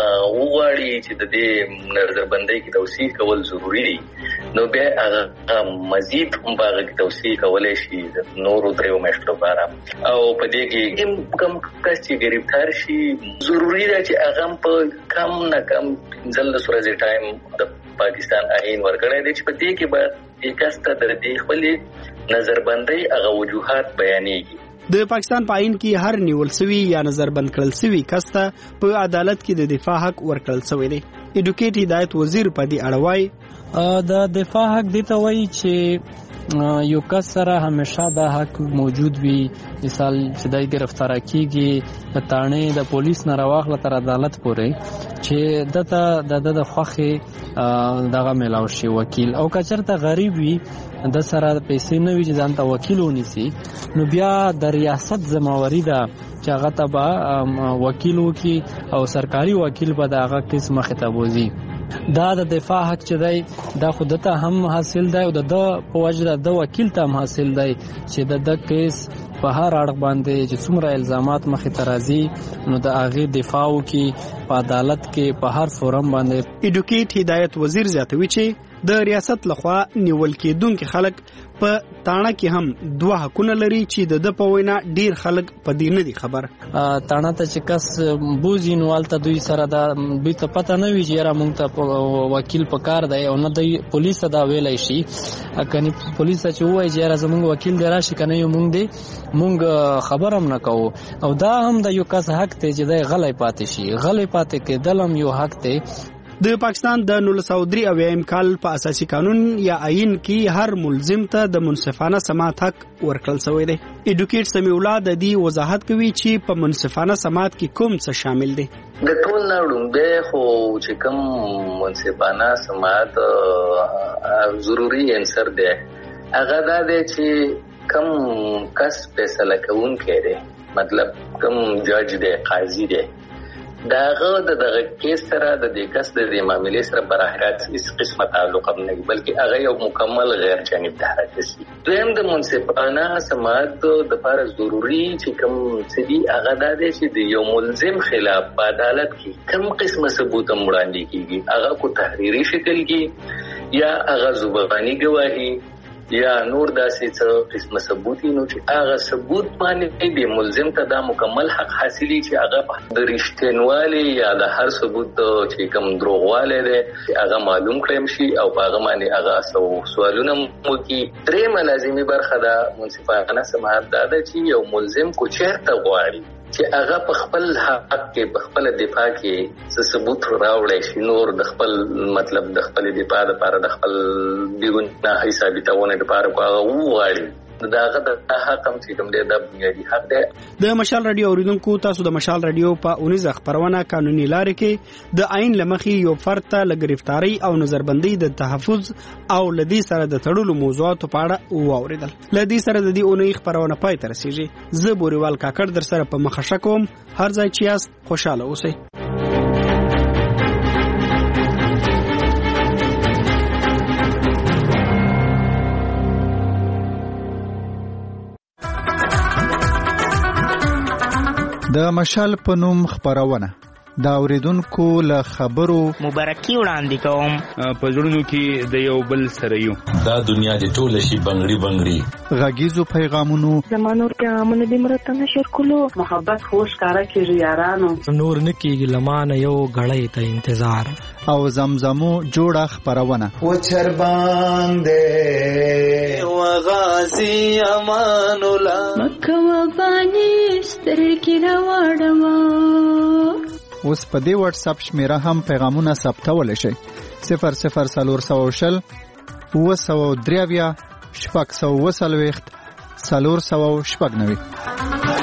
وغواړي چې د دې نظر بندۍ کې توسیع کول ضروري دي نو بیا هغه مزید هم په هغه کې توسیع کولی شي د نورو دریو میاشتو لپاره. او په دې کې کوم کس چې ګرفتار شي ضروري ده چې هغه په کم نه کم پنځلس ورځې ټایم د پاکستان آئین ورکړی دی چې په دې کې به دې کس ته د دې خپلې نظربندۍ هغه وجوهات بیانېږي. د پاکستان په آئین کې هر نیول سوي یا نظربند کړل سوي کس ته په عدالت کې د دفاع حق ورکړل سوی دی. ایډوکیټ هدایت وزیر په دې اړه وایي د دفاع حق دی ته وایي چې یو کس سره همیشه دا حق موجود وي مثال چې دای گرفتار کیږي د تانه د پولیس نه راوخله تر عدالت پورې چې دته د د خوخه دغه ملاو شي وکیل او کچرته غریب وي د سره پیسې نه وي چې ځان ته وکیل ونیسي نو بیا د ریاست ذمہواری ده چې هغه ته به وکیل وکي او سرکاري وکیل به دغه کیس مخه ته بوزي. دا د دفاع حق چې دی دا خودته هم حاصل دی او د په وجه د وکیل ته هم حاصل دی چې د د کیس په هر اړخ باندې چې څومره الزامات مخې ته راځي نو د هغې دفاع وکړي په عدالت کې په هر فورم باندې. ایډوکیټ هدایت وزیر زیاتوي چې د ریاست لخوا نیول کېدونکي خلک په تاڼه کې هم دوه حقونه لري چې د د په وینا ډیر خلک په دې نه دي خبر. تاڼه ته چې کس بوزي نو هلته دوی سره دا دوی ته پته نه وي چې یاره موږ ته وکیل په کار دی او نه دوی پولیس ته دا ویلی شي کني پولیس ته چې ووایي چې یاره زموږ وکیل دی راشي که نه یو موږ دی موږ خبر هم نه کوو او دا هم د یو کس حق دی چې دی غلی پاتې شي. غلی پاتې کېدل هم یو حق دی. د پاکستان د نولس سوه درې اویایم کال په اساسي قانون یا آئین کې هر ملزم ته د منصفانه سماعت حق ورکړل شوی دی. ایډوکیټ سمیع الله د دې وضاحت کوي چې په منصفانه سماعت کې کوم څه شامل دي. د ټول نه وړاندې خو چې کوم منصفانه سماعت ضروري عنصر دی هغه دا دی چې کوم کس فیصله کوونکی دی مطلب کوم جج دی قاضي دی داغه د دغه کیس سره د دې کس د دې معاملې سره براه راست هیڅ قسمه تعلق هم نه بلکې هغه یو مکمل غیر جانب حرکت دی. دویم د منصفانه سماعت د لپاره ضروری چې کوم څه دی هغه دا دی چې د یو ملزم خلاف په عدالت کې کوم قسمه ثبوت وړاندې کیږي هغه کو تحریری شکل کې یا هغه زبانی گواهی یا نور داسې څه قسمه ثبوت نو چې هغه ثبوت باندې د ملزم ته دا مکمل حق حاصلي چې هغه د رښتینوالي یا د هر ثبوت چې کوم دروغوالی دی هغه معلوم کړم شي او په هغه باندې هغه سوالونه مو کې. درېیمه لازمي برخه د منصفانه سماعت دا ده چې یو ملزم کو چېرته غواړي چې هغه په خپل حق کې په خپل دفاع کې څه ثبوت راوړی شي نور د خپل مطلب د خپل دفاع لپاره د خپل بېګناهۍ ثابتونې لپاره هغه وغواړي داغه د حق هم چې کوم دی د بنیادي حق دی. د مشال رادیو اوریدونکو تاسو د مشال رادیو په اونیزه خبرونه قانوني لارې کې د عین لمخې یو فرد ته له گرفتاری او نظربندۍ د تحفظ او لدی سره د تړلو موضوعاتو په اړه واوریدل. لدی سره د دې اونۍ خبرونه پای ته رسیږي. زه بوریوال کاکړ در سره په مخه شکوم. هر ځای چې یاست خوشاله اوسئ. د مشال په نوم خبرونه دا اوریدونکو له خبرو مبارکي وړاندې کوم. په زړونو کې د یو بل سره یو. دا دنیا دې ټوله شي بنگړي بنگړي. غږیزو پیغامونو زمانور پیغامونه دې مرته نشر کولو. محبت خوش کارا کېږي یارانو. نور نکېږي لمانه یو غړې ته انتظار. او زمزمو جوړه خبرونه. و چربان دې و غازی امان الله. مکه و بانی سترګې راوړم. اوس په دې واتس اپ شمیره هم پیغامونه ثبتول شي. صفر صفر سلور سو شل و سو دریاویا شپږ سو وسلويخت سلور سو شپږ نوي.